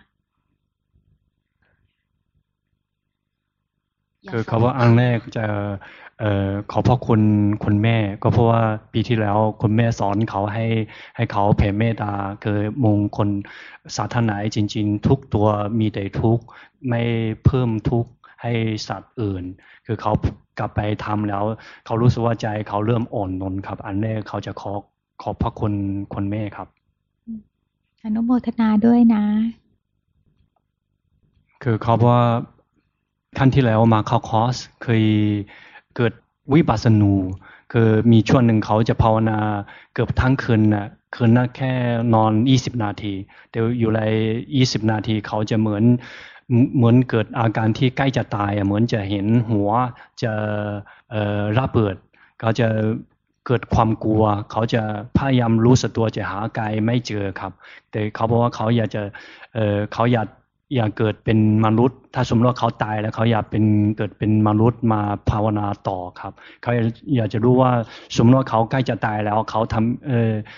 B: คือคำว่าอันแรกจะขอบพระคุณคุณแม่ก็เพราะว่าปีที่แล้วคุณแม่สอนเขาให้เขาแผ่เมตตาคือมงคลศาสนาจริงๆทุกตัวมีแต่ทุกข์ไม่เพิ่มทุกข์ให้สัตว์อื่นคือเขากลับไปทำแล้วเขารู้สึกว่าใจเขาเริ่มอ่อนนนครับอันแรกเขาจะขอบพระคุณคุณแม่ครับ
A: อนุโมทนาด้วยนะ
B: คือเขาว่าท่านที่แล้วมาเข้าคอร์สเคยเกิดวิปัสสนูคือมีช่วงหนึ่งเขาจะภาวนาเกือบทั้งคืนนะคืนนั้นแค่นอน20 นาทีแต่อยู่ใน20 นาทีเขาจะเหมือนเกิดอาการที่ใกล้จะตายเหมือนจะเห็นหัวจะระเบิดเขาจะเกิดความกลัวเขาจะพยายามรู้สึกตัวจะหากายไม่เจอครับแต่เขาบอกว่าเขาอยากจะเขาอยากเกิดเป็นมนุษย์ถ้าสมมติว่าเขาตายแล้วเขาอยากเกิดเป็นมนุษย์มาภาวนาต่อครับเขาอยากจะรู้ว่าสมมติว่าเขาใกล้จะตายแล้วเขาทำ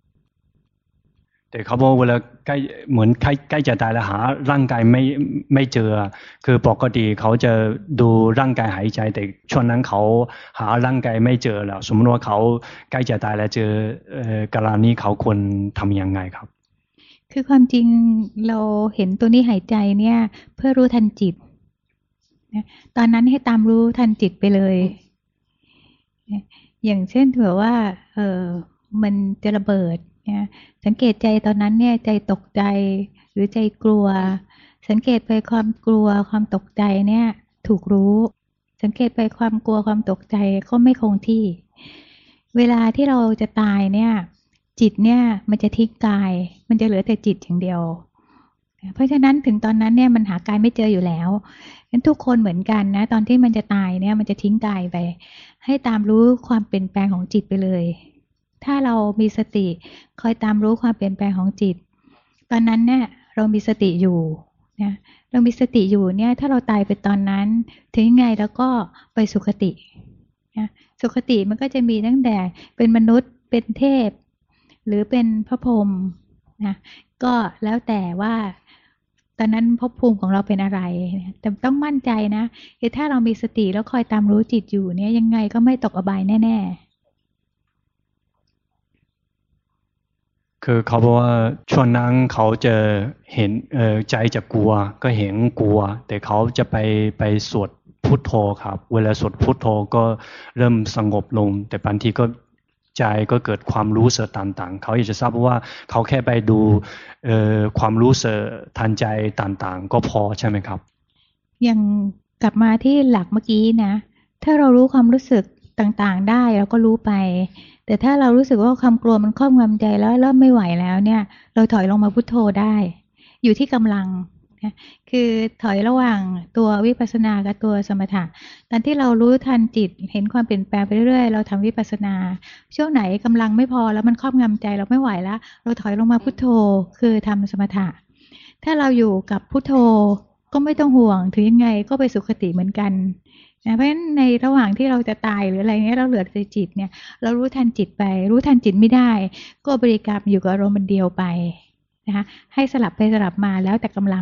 B: แต่เขาบอกเวลาใกล้เหมือนใกล้จะตายแล้วหาร่างกายไม่เจอคือปกติเขาจะดูร่างกายหายใจแต่ช่วงนั้นเขาหาร่างกายไม่เจอแล้วสมมติว่าเขาใกล้จะตายแล้วเจอกรณีเขาควรทำยังไงครับ
A: คือความจริงเราเห็นตัวนี้หายใจเนี่ยเพื่อรู้ทันจิตตอนนั้นให้ตามรู้ทันจิตไปเลยอย่างเช่นเผื่อว่ามันจะระเบิดเนี่ยสังเกตใจตอนนั้นเนี่ยใจตกใจหรือใจกลัวสังเกตไปความกลัวความตกใจเนี่ยถูกรู้สังเกตไปความกลัวความตกใจก็ไม่คงที่เวลาที่เราจะตายเนี่ยจิตเนี่ยมันจะทิ้งกายมันจะเหลือแต่จิตอย่างเดียวเพราะฉะนั้นถึงตอนนั้นเนี่ยมันหากายไม่เจออยู่แล้วงั้นทุกคนเหมือนกันนะตอนที่มันจะตายเนี่ยมันจะทิ้งกายไปให้ตามรู้ความเปลี่ยนแปลงของจิตไปเลยถ้าเรามีสติคอยตามรู้ความเปลี่ยนแปลงของจิตตอนนั้นเนี่ยเรามีสติอยู่นะเรามีสติอยู่เนี่ยถ้าเราตายไปตอนนั้นถึงยังไงแล้วก็ไปสุคตินะสุคติมันก็จะมีตั้งแต่เป็นมนุษย์เป็นเทพหรือเป็นพระพรหมนะก็แล้วแต่ว่าตอนนั้นภพภูมิของเราเป็นอะไรแต่ต้องมั่นใจนะถ้าเรามีสติแล้วคอยตามรู้จิตอยู่เนี่ยยังไงก็ไม่ตกอบายแน่
B: ๆคือเขาบอกว่าช่วงนั้นเขาจะเห็นใจจะกลัวก็เห็นกลัวแต่เขาจะไปสวดพุทโธครับเวลาสวดพุทโธก็เริ่มสงบลงแต่บางทีก็ใจก็เกิดความรู้สึกต่างๆเขาอยากจะทราบว่าเขาแค่ไปดูความรู้สึกทันใจต่างๆก็พอใช่ไหมครับ
A: อย่างกลับมาที่หลักเมื่อกี้นะถ้าเรารู้ความรู้สึกต่างๆได้เราก็รู้ไปแต่ถ้าเรารู้สึกว่าความกลัวมันครอบงำใจแล้วเริ่มไม่ไหวแล้วเนี่ยเราถอยลงมาพุทโธได้อยู่ที่กำลังนะคือถอยระหว่างตัววิปัสสนากับตัวสมถะตอนที่เรารู้ทันจิตเห็นความเปลี่ยนแปลงไปเรื่อยๆเราทำวิปัสสนาช่วงไหนกำลังไม่พอแล้วมันครอบงำใจเราไม่ไหวแล้วเราถอยลงมาพุทโธคือทำสมถะถ้าเราอยู่กับพุทโธก็ไม่ต้องห่วงถึงยังไงก็ไปสุคติเหมือนกันนะเพราะฉะนั้นในระหว่างที่เราจะตายหรืออะไรเงี้ยเราเหลือแต่จิตเนี่ยเรารู้ทันจิตไปรู้ทันจิตไม่ได้ก็บริกรรมอยู่กับอารมณ์เดียวไปนะคะให้สลับไปสลับมาแล้วแต่กำลัง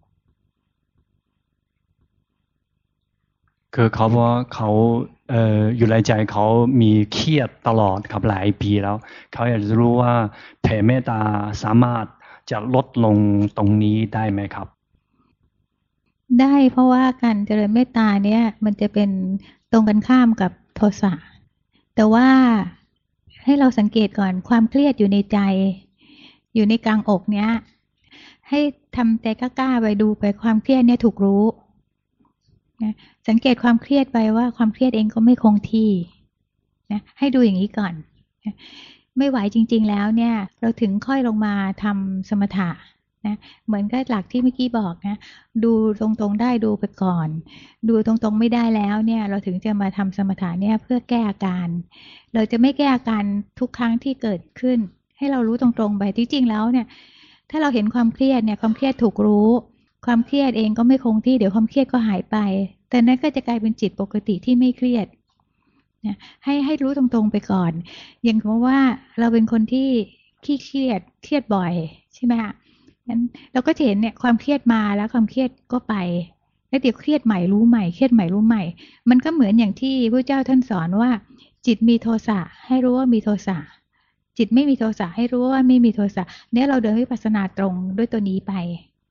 B: คือเขาว่าเขาอยู่ในใจเขามีเครียดตลอดครับหลายปีแล้วเขาอยากจะรู้ว่าแผ่เมตตาสามารถจะลดลงตรงนี้ได้ไหมครับ
A: ได้เพราะว่าการเจริญเมตตาเนี่ยมันจะเป็นตรงกันข้ามกับโทสะแต่ว่าให้เราสังเกตก่อนความเครียดอยู่ในใจอยู่ในกลางอกเนี้ยให้ทำใจกล้าๆไปดูไปความเครียดเนี่ยถูกรู้นะสังเกตความเครียดไปว่าความเครียดเองก็ไม่คงที่นะให้ดูอย่างนี้ก่อนนะไม่ไหวจริงๆแล้วเนี่ยเราถึงค่อยลงมาทำสมถะนะเหมือนกับหลักที่เมื่อกี้บอกนะดูตรงๆได้ดูไปก่อนดูตรงๆไม่ได้แล้วเนี่ยเราถึงจะมาทำสมถะเนี่ยเพื่อแก้อาการเราจะไม่แก้อาการทุกครั้งที่เกิดขึ้นให้เรารู้ตรงๆไปจริงๆแล้วเนี่ยถ้าเราเห็นความเครียดเนี่ยความเครียดถูกรู้ความเครียดเองก็ไม่คงที่เดี๋ยวความเครียดก็หายไปแต่นั้นก็จะกลายเป็นจิตปกติที่ไม่เครียดนะให้รู้ตรงๆไปก่อนอย่างเพราะว่าเราเป็นคนที่ขี้เครียดบ่อยใช่ไหมคะงั้นเราก็จะเห็นเนี่ยความเครียดมาแล้วความเครียดก็ไปแล้วเดี๋ยวเครียดใหม่รู้ใหม่เครียดใหม่รู้ใหม่มันก็เหมือนอย่างที่พระเจ้าท่านสอนว่าจิตมีโทสะให้รู้ว่ามีโทสะจิตไม่มีโทสะให้รู้ว่าไม่มีโทสะเนี่ยเราเดินวิปัสสนาตรงด้วยตัวนี้ไป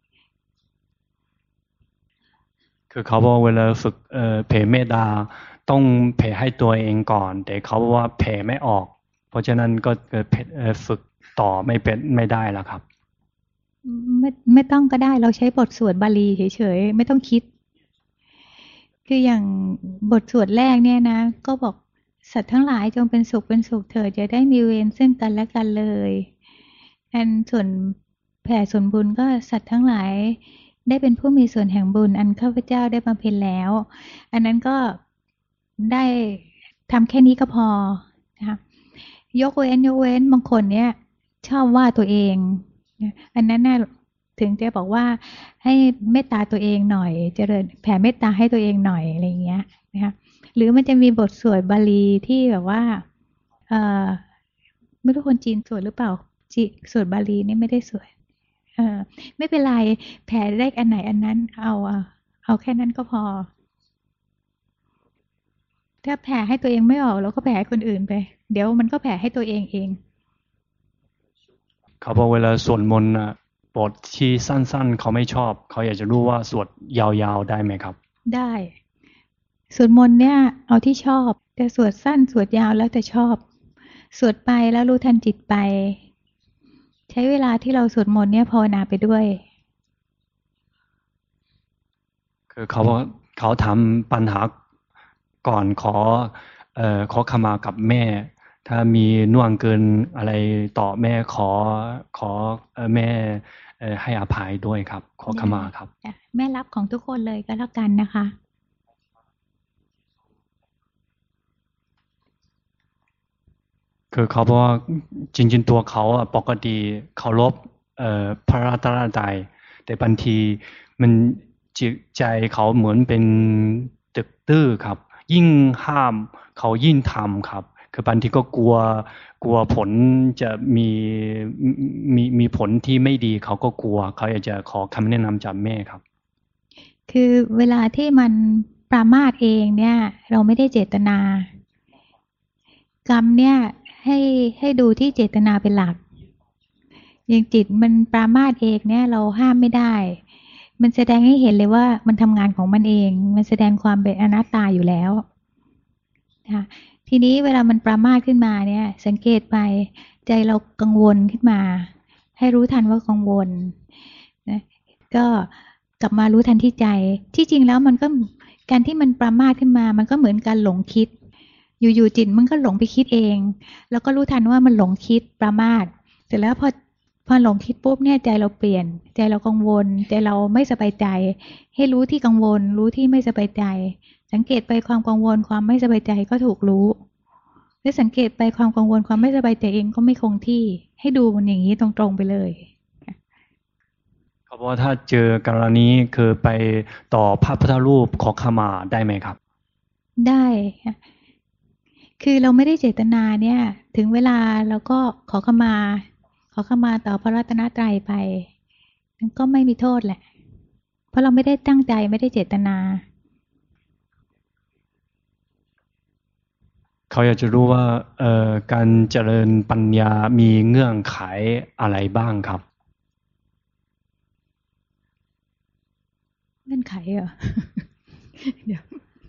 B: คือเขาบอกเวลาฝึกแผ่เมตตาต้องแผ่ให้ตัวเองก่อนแต่เขาบอกว่าแผ่ไม่ออกเพราะฉะนั้นก็ฝึกต่อไม่เป็นไม่ได้แล้วครับ
A: ไม่ต้องก็ได้เราใช้บทสวดบาลีเฉยๆไม่ต้องคิดคืออย่างบทสวดแรกเนี่ยนะก็บอกสัตว์ทั้งหลายจงเป็นสุขเถิดอย่าได้มีเวรซึ่งกันและกันเลยอันส่วนแผ่ส่วนบุญก็สัตว์ทั้งหลายได้เป็นผู้มีส่วนแห่งบุญอันข้าพเจ้าได้บำเพ็ญแล้วอันนั้นก็ได้ทำแค่นี้ก็พอนะคะยกเว้นบางคนเนี่ยชอบว่าตัวเองอันนั้นน่ะถึงจะบอกว่าให้เมตตาตัวเองหน่อยเจริญแผ่เมตตาให้ตัวเองหน่อยอะไรอย่างเงี้ยนะคะหรือมันจะมีบทสวดบาลีที่แบบว่าเอ่อไม่รู้คนจีนสวดหรือเปล่าสวดบาลีนี่ไม่ได้สวดไม่เป็นไรแผ่ได้อันไหนอันนั้นเอาแค่นั้นก็พอถ้าแผ่ให้ตัวเองไม่ออกเราก็แผ่ให้คนอื่นไปเดี๋ยวมันก็แผ่ให้ตัวเอง
B: เขาบอกเวลาสวดมนต์บทที่สั้นๆเขาไม่ชอบเขาอยากจะรู้ว่าสวดยาวๆได้ไหมครับ
A: ได้สวดมนต์เนี่ยเอาที่ชอบแต่สวดสั้นสวดยาวแล้วแต่ชอบสวดไปแล้วรู้ทันจิตไปใช้เวลาที่เราสวดมนต์เนี่ยภาวนาไปด้วย
B: คือเขาทำปัญหาก่อนขอขมากับแม่ถ้ามีน่วงเกินอะไรต่อแม่ขอแม่ให้อภัยด้วยครับขอขมาครับ
A: แม่รับของทุกคนเลยก็แล้วกันนะคะ
B: คือเขาบอกว่าจริงๆตัวเขาปกติเคารพพระรัตนตรัยแต่บางทีมันจิตใจเขาเหมือนเป็นตึกตื้อครับยิ่งห้ามเขายิ่งทำครับคือบางทีก็กลัวผลจะมีผลที่ไม่ดีเขาก็กลัวเขาอยากจะขอคำแนะนำจากแม่ครับ
A: คือเวลาที่มันปรามาสเองเนี่ยเราไม่ได้เจตนากรรมเนี่ยให้ดูที่เจตนาเป็นหลักอย่างจิตมันปรามาสเองเนี่ยเราห้ามไม่ได้มันแสดงให้เห็นเลยว่ามันทำงานของมันเองมันแสดงความเป็นอนัตตาอยู่แล้วนะคะทีนี้เวลามันปรามาสขึ้นมาเนี่ยสังเกตไปใจเรากังวลขึ้นมาให้รู้ทันว่ากังวลนะก็กลับมารู้ทันที่ใจที่จริงแล้วมันก็การที่มันปรามาสขึ้นมามันก็เหมือนการหลงคิดอยู่ๆจิตมันก็หลงไปคิดเองแล้วก็รู้ทันว่ามันหลงคิดปรามาสเสร็จแล้วพอพอหลงคิดปุ๊บเนี่ยใจเราเปลี่ยนใจเรากังวลใจเราไม่สบายใจให้รู้ที่กังวลรู้ที่ไม่สบายใจสังเกตไปความกังวลความไม่สบายใจก็ถูกรู้และสังเกตไปความกังวลความไม่สบายใจเองก็ไม่คงที่ให้ดูมันอย่างนี้ตรงๆไปเลย
B: เพราะว่าถ้าเจอกรณีคือไปต่อพระพุทธรูปขอขมาได้ไหมครับ
A: ได้คือเราไม่ได้เจตนาเนี่ยถึงเวลาเราก็ขอขมาต่อพระรัตนตรัยไปมันก็ไม่มีโทษแหละเพราะเราไม่ได้ตั้งใจไม่ได้เจตนา
B: เขาอยากจะรู้ว่าการเจริญปัญญามีเงื่อนไขอะไรบ้างครับ
A: เงื่อนไขเหรอ เดี๋ยว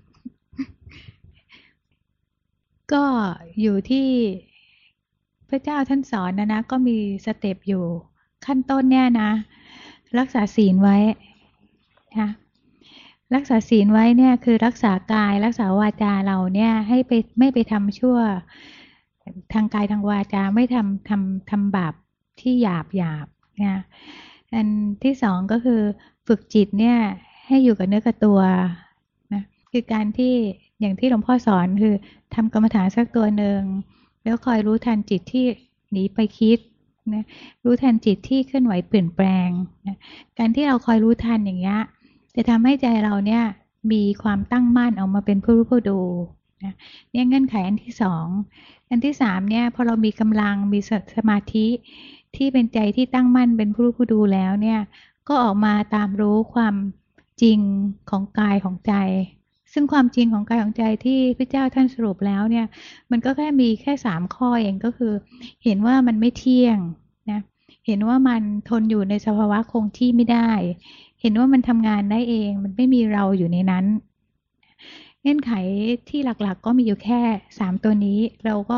A: ก็อยู่ที่พระเจ้าท่านสอนนะก็มีสเต็ปอยู่ขั้นต้นเนี่ยนะรักษาศีลไว้นะรักษาศีลไว้เนี่ยคือรักษากายรักษาวาจาเราเนี่ยให้ไปไม่ไปทำชั่วทางกายทางวาจาไม่ทำบาปที่หยาบนะอันที่สองก็คือฝึกจิตเนี่ยให้อยู่กับเนื้อกับตัวนะคือการที่อย่างที่หลวงพ่อสอนคือทำกรรมฐานสักตัวหนึ่งแล้วคอยรู้ทันจิตที่หนีไปคิดนะรู้ทันจิตที่เคลื่อนไหวเปลี่ยนแปลงนะการที่เราคอยรู้ทันอย่างเงี้ยจะทำให้ใจเราเนี่ยมีความตั้งมั่นออกมาเป็นผู้รู้ผู้ดูนะเนี่ยเงื่อนไขอันที่สองอันที่สามเนี่ยพอเรามีกำลังมีสมาธิที่เป็นใจที่ตั้งมั่นเป็นผู้รู้ผู้ดูแล้วเนี่ยก็ออกมาตามรู้ความจริงของกายของใจซึ่งความจริงของกายของใจที่พระเจ้าท่านสรุปแล้วเนี่ยมันก็แค่มีแค่สามข้อเองก็คือเห็นว่ามันไม่เที่ยงนะเห็นว่ามันทนอยู่ในสภาวะคงที่ไม่ได้เห็นว่ามันทำงานได้เองมันไม่มีเราอยู่ในนั้นเงื่อนไขที่หลักๆก็มีอยู่แค่สามตัวนี้เราก็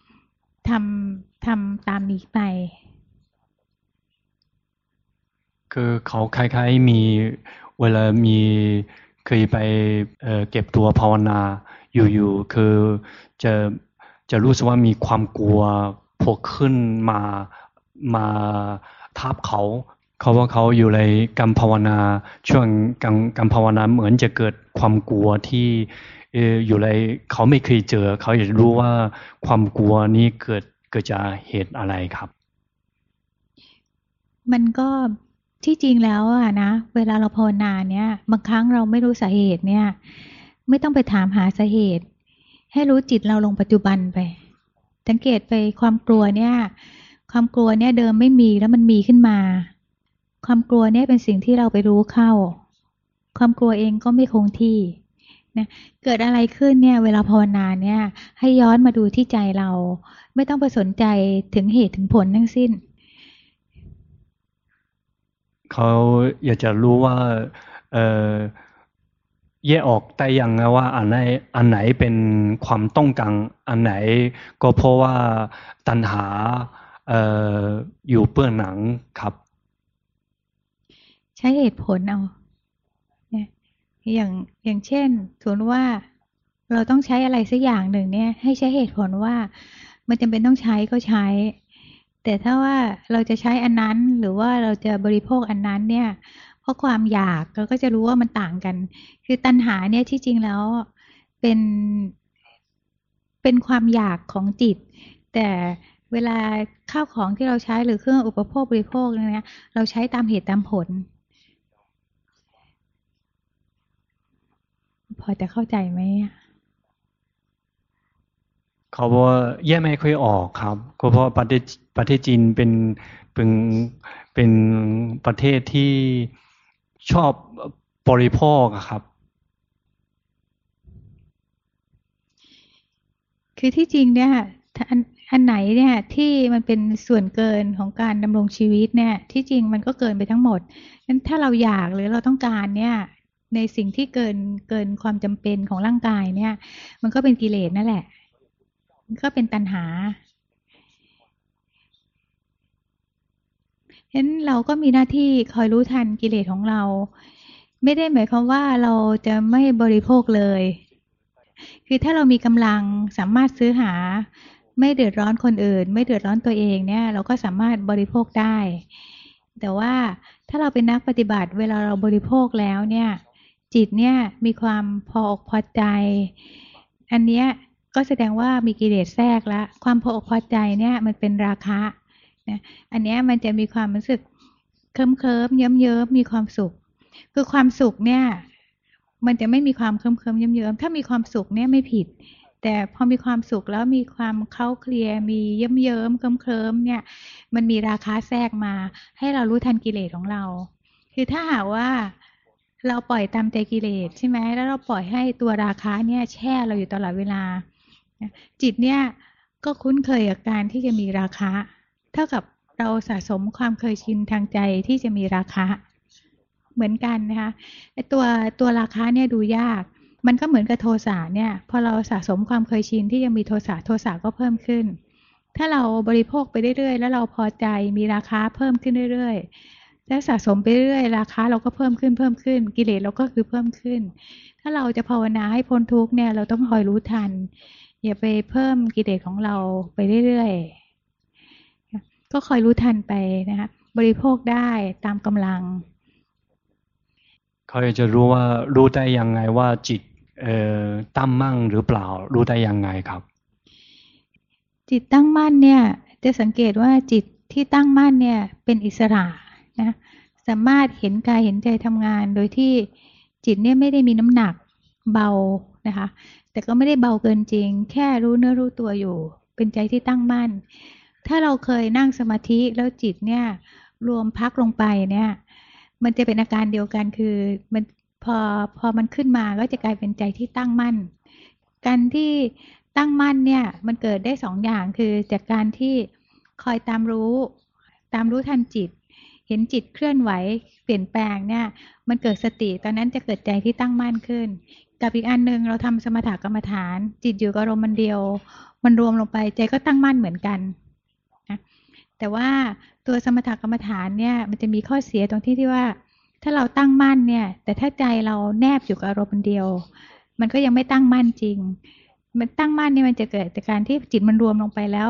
A: ทำตามนี้ไป
B: คือเขาคล้ายๆมีเวลามีเคยไปเก็บตัวภาวนาอยู่ๆคือจะจะรู้สึกว่ามีความกลัวพวกขึ้นมาทับเขาเขาว่าเขาอยู่ในการภาวนาช่วงการภาวนาเหมือนจะเกิดความกลัวที่อยู่ในเขาไม่เคยเจอเขาอยากรู้ว่าความกลัวนี้เกิดจากเหตุอะไรครับ
A: มันก็ที่จริงแล้วอะนะเวลาเราภาวนาเนี่ยบางครั้งเราไม่รู้สาเหตุเนี่ยไม่ต้องไปถามหาสาเหตุให้รู้จิตเราลงปัจจุบันไปสังเกตไปความกลัวเนี่ยเดิมไม่มีแล้วมันมีขึ้นมาความกลัวเนี่ยเป็นสิ่งที่เราไปรู้เข้าความกลัวเองก็ไม่คงที่นะเกิดอะไรขึ้นเนี่ยเวลาภาวนาเนี่ยให้ย้อนมาดูที่ใจเราไม่ต้องไปสนใจถึงเหตุถึงผลทั้งสิ้น
B: เขาอยากจะรู้ว่าแยกออกได้ยังไงว่าอันไหนเป็นความต้องการอันไหนก็เพราะว่าตัณหาอยู่เบื้องหลังครับ
A: ใช้เหตุผลเอาเนี่ยอย่างเช่นสมมติว่าเราต้องใช้อะไรสักอย่างหนึ่งเนี่ยให้ใช้เหตุผลว่ามันจำเป็นต้องใช้ก็ใช้แต่ถ้าว่าเราจะใช้อันนั้นหรือว่าเราจะบริโภคอันนั้นเนี่ยเพราะความอยากเราก็จะรู้ว่ามันต่างกันคือตัณหาเนี่ยที่จริงแล้วเป็นเป็นความอยากของจิตแต่เวลาข้าวของที่เราใช้หรือเครื่องอุปโภคบริโภคเนี่ยเราใช้ตามเหตุตามผลพอจะเข้าใจไหม
B: เขาบอกว่าแยกไม่ค่อยออกครับก็เพราะประเทศจีนเป็นเป็นประเทศที่ชอบบริโภคอะครับ
A: คือที่จริงเนี่ยอันไหนเนี่ยที่มันเป็นส่วนเกินของการดำรงชีวิตเนี่ยที่จริงมันก็เกินไปทั้งหมดงั้นถ้าเราอยากหรือเราต้องการเนี่ยในสิ่งที่เกินความจำเป็นของร่างกายเนี่ยมันก็เป็นกิเลสนั่นแหละมันก็เป็นตัณหาฉะนั้นเราก็มีหน้าที่คอยรู้ทันกิเลสของเราไม่ได้หมายความว่าเราจะไม่บริโภคเลยคือถ้าเรามีกำลังสามารถซื้อหาไม่เดือดร้อนคนอื่นไม่เดือดร้อนตัวเองเนี่ยเราก็สามารถบริโภคได้แต่ว่าถ้าเราเป็นนักปฏิบัติเวลาเราบริโภคแล้วเนี่ยจิตเนี่ยมีความพออกพอใจอันเนี้ยก็แสดงว่ามีกิเลสแทรกแล้วความพออกพอใจเนี่ยมันเป็นราคะนะอันเนี้ยมันจะมีความรู้สึกเคิมเคิมเยิ้มเยิ้มมีความสุขคือความสุขเนี่ยมันจะไม่มีความเคิมเคิมเยิ้มเยิ้มถ้ามีความสุขเนี่ยไม่ผิดแต่พอมีความสุขแล้วมีความเคล้าเคลียมีเยิ้มเยิ้มเคิมเคิมเนี่ยมันมีราคะแทรกมาให้เรารู้ทันกิเลสของเราคือถ้าหากว่าเราปล่อยตามใจกิเลสใช่ไหมแล้วเราปล่อยให้ตัวราคะเนี่ยแช่เราอยู่ตลอดเวลาจิตเนี่ยก็คุ้นเคยกับการที่จะมีราคะเท่ากับเราสะสมความเคยชินทางใจที่จะมีราคะเหมือนกันนะคะตัวราคะเนี่ยดูยากมันก็เหมือนกับโทสะเนี่ยพอเราสะสมความเคยชินที่จะมีโทสะก็เพิ่มขึ้นถ้าเราบริโภคไปเรื่อยๆแล้วเราพอใจมีราคะเพิ่มขึ้นเรื่อยๆแล้วสะสมไปเรื่อยๆราคะเราก็เพิ่มขึ้นกิเลสเราก็คือเพิ่มขึ้นถ้าเราจะภาวนาให้พ้นทุกข์เนี่ยเราต้องคอยรู้ทันอย่าไปเพิ่มกิเลสของเราไปเรื่อยๆก็คอยรู้ทันไปนะคะบริโภคได้ตามกำลัง
B: เขาอยากจะรู้ว่ารู้ได้ยังไงว่าจิตตั้งมั่งหรือเปล่ารู้ได้ยังไงครับ
A: จิตตั้งมั่นเนี่ยจะสังเกตว่าจิตที่ตั้งมั่นเนี่ยเป็นอิสระนะสามารถเห็นกายเห็นใจทำงานโดยที่จิตเนี่ยไม่ได้มีน้ำหนักเบานะคะแต่ก็ไม่ได้เบาเกินจริงแค่รู้เนื้อรู้ตัวอยู่เป็นใจที่ตั้งมั่นถ้าเราเคยนั่งสมาธิแล้วจิตเนี่ยรวมพักลงไปเนี่ยมันจะเป็นอาการเดียวกันคือมันพอมันขึ้นมาก็จะกลายเป็นใจที่ตั้งมั่นการที่ตั้งมั่นเนี่ยมันเกิดได้2 อย่างคือจากการที่คอยตามรู้ทันจิตเห็นจิตเคลื่อนไหวเปลี่ยนแปลงเนี่ยมันเกิดสติตอนนั้นจะเกิดใจที่ตั้งมั่นขึ้นกับอีกอันหนึ่งเราทำสมถกรรมฐานจิตอยู่กับอารมณ์มันเดียวมันรวมลงไปใจก็ตั้งมั่นเหมือนกันนะแต่ว่าตัวสมถกรรมฐานเนี่ยมันจะมีข้อเสียตรงที่ว่าถ้าเราตั้งมั่นเนี่ยแต่ถ้าใจเราแนบอยู่กับอารมณ์เดียวมันก็ยังไม่ตั้งมั่นจริงมันตั้งมั่นเนี่ยมันจะเกิดจากการที่จิตมันรวมลงไปแล้ว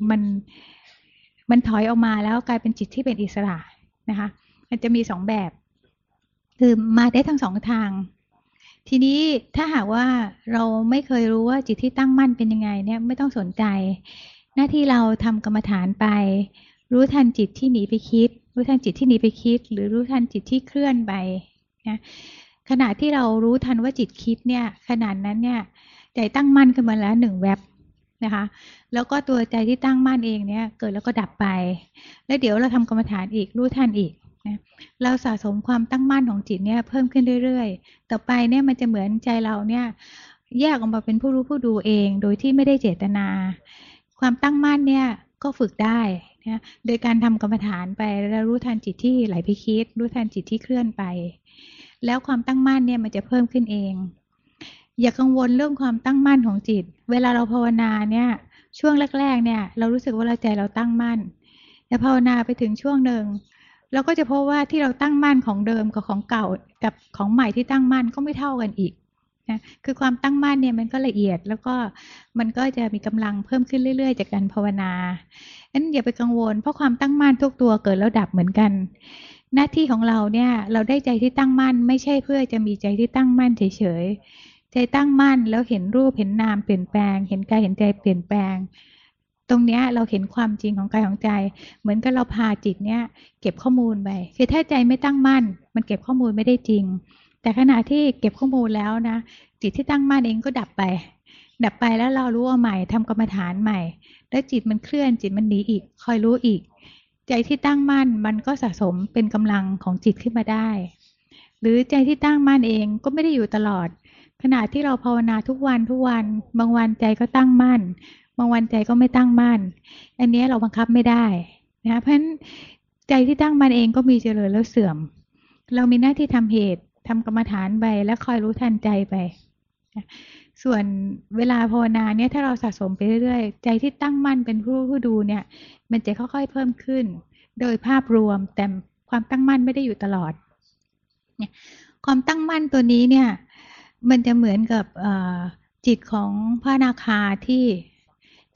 A: มันถอยออกมาแล้วกลายเป็นจิตที่เป็นอิสระนะคะมันจะมี2 แบบคือมาได้ทั้ง2 ทางทีนี้ถ้าหากว่าเราไม่เคยรู้ว่าจิตที่ตั้งมั่นเป็นยังไงเนี่ยไม่ต้องสนใจหน้าที่เราทำกรรมฐานไปรู้ทันจิตที่หนีไปคิดรู้ทันจิตที่หนีไปคิดหรือรู้ทันจิตที่เคลื่อนไปนะขณะที่เรารู้ทันว่าจิตคิดเนี่ยขณะนั้นเนี่ยใจตั้งมั่นขึ้นมาแล้ว1 แวบนะคะแล้วก็ตัวใจที่ตั้งมั่นเองเนี่ยเกิดแล้วก็ดับไปแล้วเดี๋ยวเราทำกรรมฐานอีกรู้ทันอีกนะเราสะสมความตั้งมั่นของจิตเนี่ยเพิ่มขึ้นเรื่อยๆต่อไปเนี่ยมันจะเหมือนใจเราเนี่ยแยกออกมาเป็นผู้รู้ผู้ดูเองโดยที่ไม่ได้เจตนาความตั้งมั่นเนี่ยก็ฝึกได้นะโดยการทำกรรมฐานไปแล้วรู้ทันจิตที่ไหลไปคิดรู้ทันจิตที่เคลื่อนไปแล้วความตั้งมั่นเนี่ยมันจะเพิ่มขึ้นเองอย่ากังวลเรื่องความตั้งมั่นของจิตเวลาเราภาวนาเนี่ยช่วงแรกๆเนี่ยเรารู้สึกว่าเราใจเราตั้งมั่นแต่ภาวนาไปถึงช่วงหนึ่งเราก็จะพบว่าที่เราตั้งมั่นของเดิมกับของเก่ากับของใหม่ที่ตั้งมั่นก็ไม่เท่ากันอีกนะคือความตั้งมั่นเนี่ยมันก็ละเอียดแล้วก็มันก็จะมีกำลังเพิ่มขึ้นเรื่อยๆจากการภาวนางั้นอย่าไปกังวลเพราะความตั้งมั่นทุกตัวเกิดแล้วดับเหมือนกันหน้าที่ของเราเนี่ยเราได้ใจที่ตั้งมั่นไม่ใช่เพื่อจะมีใจที่ตั้งมั่นเฉยๆใจตั้งมั่นแล้วเห็นรูปเห็นนามเปลี่ยนแปลงเห็นกายเห็นใจเปลี่ยนแปลงตรงเนี้ยเราเห็นความจริงของกายของใจเหมือนกับเราพาจิตเนี่ยเก็บข้อมูลไปคือถ้าใจไม่ตั้งมั่นมันเก็บข้อมูลไม่ได้จริงแต่ขณะที่เก็บข้อมูลแล้วนะจิตที่ตั้งมั่นเองก็ดับไปแล้วเรารู้ว่าใหม่ทำกรรมฐานใหม่แล้วจิตมันเคลื่อนจิตมันหนีอีกคอยรู้อีกใจที่ตั้งมั่นมันก็สะสมเป็นกำลังของจิตขึ้นมาได้หรือใจที่ตั้งมั่นเองก็ไม่ได้อยู่ตลอดขณะที่เราภาวนาทุกวันบางวันใจก็ตั้งมั่นบางวันใจก็ไม่ตั้งมั่นอันนี้เราบังคับไม่ได้นะเพราะฉะนั้นใจที่ตั้งมั่นเองก็มีเจริญแล้วเสื่อมเรามีหน้าที่ทำเหตุทำกรรมฐานไปแล้วคอยรู้ทันใจไปส่วนเวลาภาวนาเนี่ยถ้าเราสะสมไปเรื่อยๆใจที่ตั้งมั่นเป็นผู้ดูเนี่ยมันจะค่อยๆเพิ่มขึ้นโดยภาพรวมแต่ความตั้งมั่นไม่ได้อยู่ตลอดเนี่ยความตั้งมั่นตัวนี้เนี่ยมันจะเหมือนกับจิตของพระอนาคาที่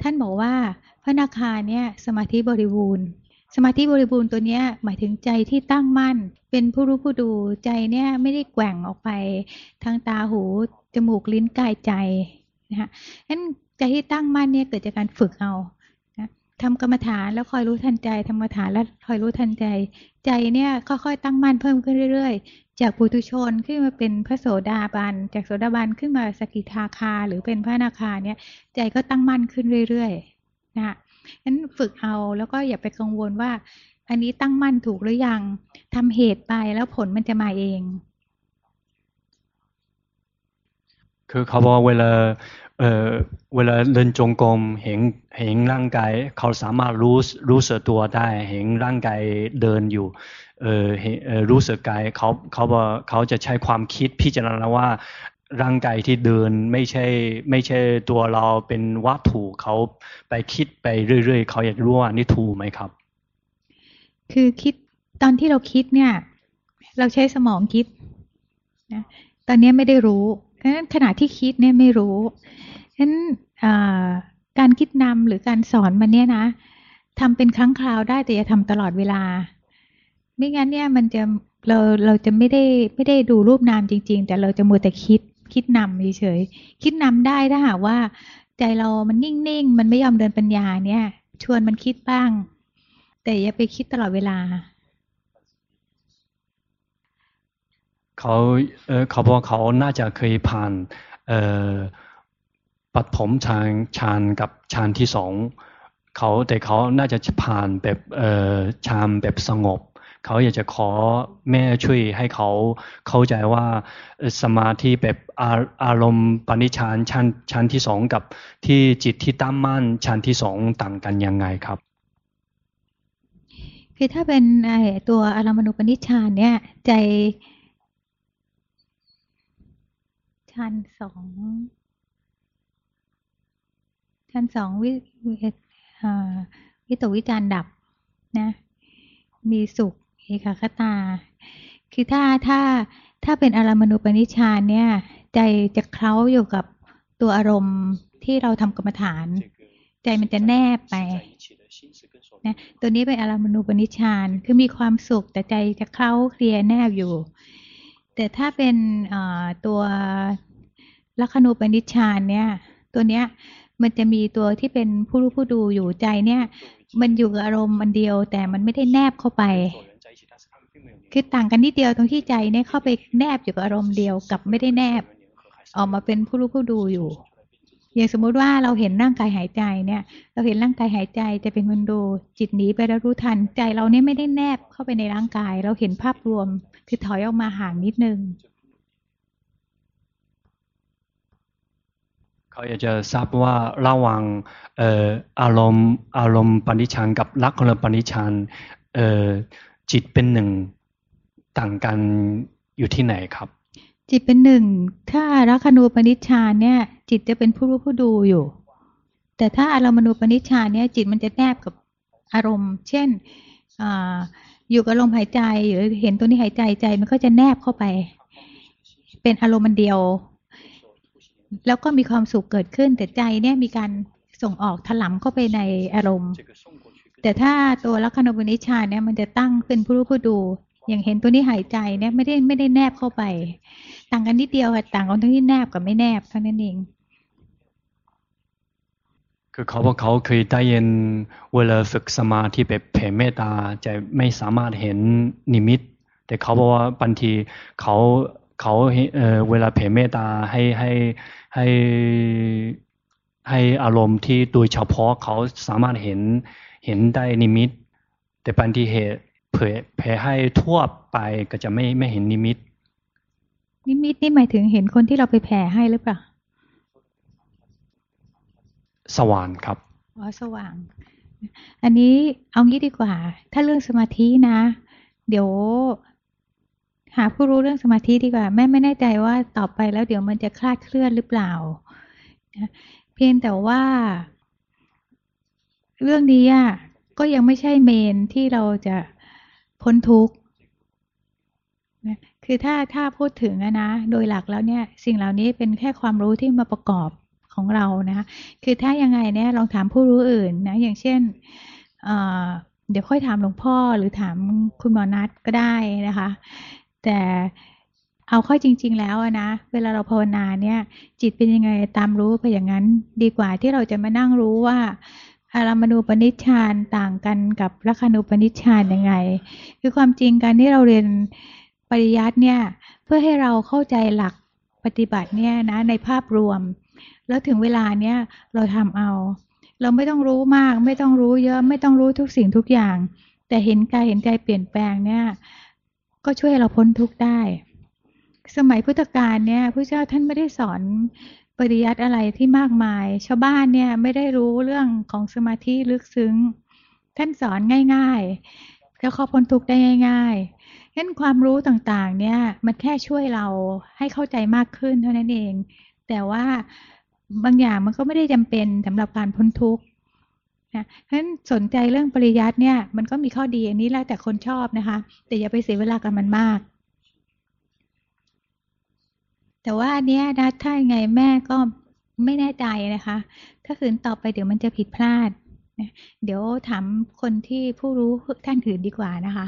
A: ท่านบอกว่าพระนาคาเนี่ยสมาธิบริบูรณ์สมาธิบริบูรณ์ตัวเนี้ยหมายถึงใจที่ตั้งมั่นเป็นผู้รู้ผู้ดูใจเนี่ยไม่ได้แกว่งออกไปทางตาหูจมูกลิ้นกายใจนะคะงั้นใจที่ตั้งมั่นเนี่ยเกิดจากการฝึกเอานะทำกรรมฐานแล้วคอยรู้ทันใจทำกรรมฐานแล้วคอยรู้ทันใจใจเนี่ยค่อยๆตั้งมั่นเพิ่มขึ้นเรื่อยๆจากปุถุชนขึ้นมาเป็นพระโสดาบันจากโสดาบันขึ้นมาสกิทาคาหรือเป็นพระอนาคาเนี่ยใจก็ตั้งมั่นขึ้นเรื่อยๆนะงั้นฝึกเอาแล้วก็อย่าไปกังวลว่าอันนี้ตั้งมั่นถูกหรือยังทำเหตุไปแล้วผลมันจะมาเอง
B: คือเขาบอกเวลาเดินจงกรมเห็นร่างกายเขาสามารถรู้สึกตัวได้เห็นร่างกายเดินอยู่รู้สึกกายเขาบอกเขาจะใช้ความคิดพิจารณาว่าร่างกายที่เดินไม่ใช่ตัวเราเป็นวัตถุเขาไปคิดไปเรื่อยๆเขาอยากรู้ว่านี่ถูกไหมครับ
A: คือคิดตอนที่เราคิดเนี่ยเราใช้สมองคิดนะตอนนี้ไม่ได้รู้เพราะฉะนั้นขณะที่คิดเนี่ยไม่รู้ฉะนั้นการคิดนำหรือการสอนมันเนี่ยนะทำเป็นครั้งคราวได้แต่อย่าทำตลอดเวลาไม่งั้นเนี่ยมันจะเราจะไม่ได้ดูรูปนามจริงๆแต่เราจะมัวแต่คิดนำเฉยๆคิดนำได้ถ้าหากว่าใจเรามันนิ่งๆมันไม่ยอมเดินปัญญาเนี่ยชวนมันคิดบ้างแต่อย่าไปคิดตลอดเวลา
B: เขาบอกเขาน่าจะเคยผ่านปฐมฌานกับฌานที่สองแต่เขาน่าจะผ่านแบบฌานแบบสงบเขาอยากจะขอแม่ช่วยให้เขาเข้าใจว่าสมาธิแบบอารมณ์ปณิฌานฌานที่สองกับที่จิตที่ตั้งมั่นฌานที่สองต่างกันยังไงครับ
A: คือถ้าเป็นตัวอารามณูปนิชฌานเนี่ยใจฌานสองวิตกวิจารดับนะมีสุขเอกคตาคือถ้าเป็นอารามณูปนิชฌานเนี่ยใจจะเคล้าอยู่กับตัวอารมณ์ที่เราทำกรรมฐานใจมันจะแนบไปนะตัวนี้เป็นอารามณูปนิชฌานคือมีความสุขแต่ใจจะเคล้าเคลียแนบอยู่แต่ถ้าเป็นตัวลัคขณูปนิชฌานเนี่ยตัวเนี้ยมันจะมีตัวที่เป็นผู้รู้ผู้ดูอยู่ใจเนี่ยมันอยู่กับอารมณ์มันเดียวแต่มันไม่ได้แนบเข้าไปคือต่างกันนิดเดียวตรงที่ใจเนี่ยเข้าไปแนบอยู่กับอารมณ์เดียวกับไม่ได้แนบออกมาเป็นผู้รู้ผู้ดูอยู่อย่างสมมุติว่าเราเห็นร่างกายหายใจเนี่ยเราเห็นร่างกายหายใจจะเป็นคนดูจิตหนีไปแล้วรู้ทันใจเราเนี่ยไม่ได้แนบเข้าไปในร่างกายเราเห็นภาพรวมคือถอยออกมาห่างนิดนึง
B: เขาอยากจะทราบว่าระหว่างอารมณ์ปณิชฌานกับลักขณปณิชฌานจิตเป็นหนึ่งต่างกันอยู่ที่ไหนครับ
A: จิตเป็นหนึ่งถ้าลักขณูปนิชฌานเนี่ยจิตจะเป็นผู้รู้ผู้ดูอยู่แต่ถ้าอารมณูปนิชฌานเนี่ยจิตมันจะแนบกับอารมณ์เช่นอยู่กับลมหายใจหรือเห็นตัวนี้หายใจใจมันก็จะแนบเข้าไปเป็นอารมณ์มันเดียวแล้วก็มีความสุขเกิดขึ้นแต่ใจเนี่ยมีการส่งออกถลำเข้าไปในอารมณ์แต่ถ้าตัวลักขณูปนิชฌานเนี่ยมันจะตั้งเป็นผู้รู้ผู้ดูอย่างเห็นตัวนี้หายใจเนี่ยไม่ได้แนบเข้าไปต่างกันนิดเดียวค่ะต่างกันทั้งที่แนบกับไม่แนบเท่านั้นเอง
B: คือเขาบอกเขาเคยได้ยินเวลาฝึกสมาธิแบบแผ่เมตตาจะไม่สามารถเห็นนิมิตแต่เขาบอกว่าบางทีเขาเวลาแผ่เมตตาให้ให้อารมณ์ที่โดยเฉพาะเขาสามารถเห็นได้นิมิตแต่บางทีเหตุแผ่ให้ทั่วไปก็จะไม่เห็นนิมิต
A: นิมิตนี่หมายถึงเห็นคนที่เราไปแผ่ให้หรือเปล่า
B: สว่างครับ
A: อ๋อสว่างอันนี้เอางี้ดีกว่าถ้าเรื่องสมาธินะเดี๋ยวหาผู้รู้เรื่องสมาธิดีกว่าแม่ไม่แน่ใจว่าต่อไปแล้วเดี๋ยวมันจะคลาดเคลื่อนหรือเปล่าเพียงแต่ว่าเรื่องนี้ก็ยังไม่ใช่เมนที่เราจะพ้นทุกข์นะคือถ้าพูดถึงนะโดยหลักแล้วเนี่ยสิ่งเหล่านี้เป็นแค่ความรู้ที่มาประกอบของเรานะคะคือถ้ายังไงเนี่ยลองถามผู้รู้อื่นนะอย่างเช่นเดี๋ยวค่อยถามหลวงพ่อหรือถามคุณหมอนัทก็ได้นะคะแต่เอาเข้าจริงๆแล้วนะเวลาเราภาวนาเนี่ยจิตเป็นยังไงตามรู้ไปอย่างนั้นดีกว่าที่เราจะมานั่งรู้ว่าอารามณูปนิชฌานต่างกันกับลักขณูปนิชฌานยังไงคือความจริงการที่เราเรียนปริยัติเนี่ยเพื่อให้เราเข้าใจหลักปฏิบัติเนี่ยนะในภาพรวมแล้วถึงเวลาเนี่ยเราทำเอาเราไม่ต้องรู้มากไม่ต้องรู้เยอะไม่ต้องรู้ทุกสิ่งทุกอย่างแต่เห็นกายเห็นใจเปลี่ยนแปลงเนี่ยก็ช่วยเราพ้นทุกข์ได้สมัยพุทธกาลเนี่ยพระเจ้าท่านไม่ได้สอนปริยัติอะไรที่มากมายชาวบ้านเนี่ยไม่ได้รู้เรื่องของสมาธิลึกซึ้งท่านสอนง่ายๆแล้วเขาพ้นทุกข์ได้ง่ายๆงั้นความรู้ต่างๆเนี่ยมันแค่ช่วยเราให้เข้าใจมากขึ้นเท่านั้นเองแต่ว่าบางอย่างมันก็ไม่ได้จำเป็นสำหรับการพ้นทุกข์นะฉะนั้นสนใจเรื่องปริยัติเนี่ยมันก็มีข้อดีอันนี้แล้วแต่คนชอบนะคะแต่อย่าไปเสียเวลากับมันมากแต่ว่าอันเนี้ยนะถ้ายังไงแม่ก็ไม่แน่ใจนะคะถ้าขืนต่อไปเดี๋ยวมันจะผิดพลาดนะเดี๋ยวถามคนที่ผู้รู้ท่านอื่นดีกว่านะคะ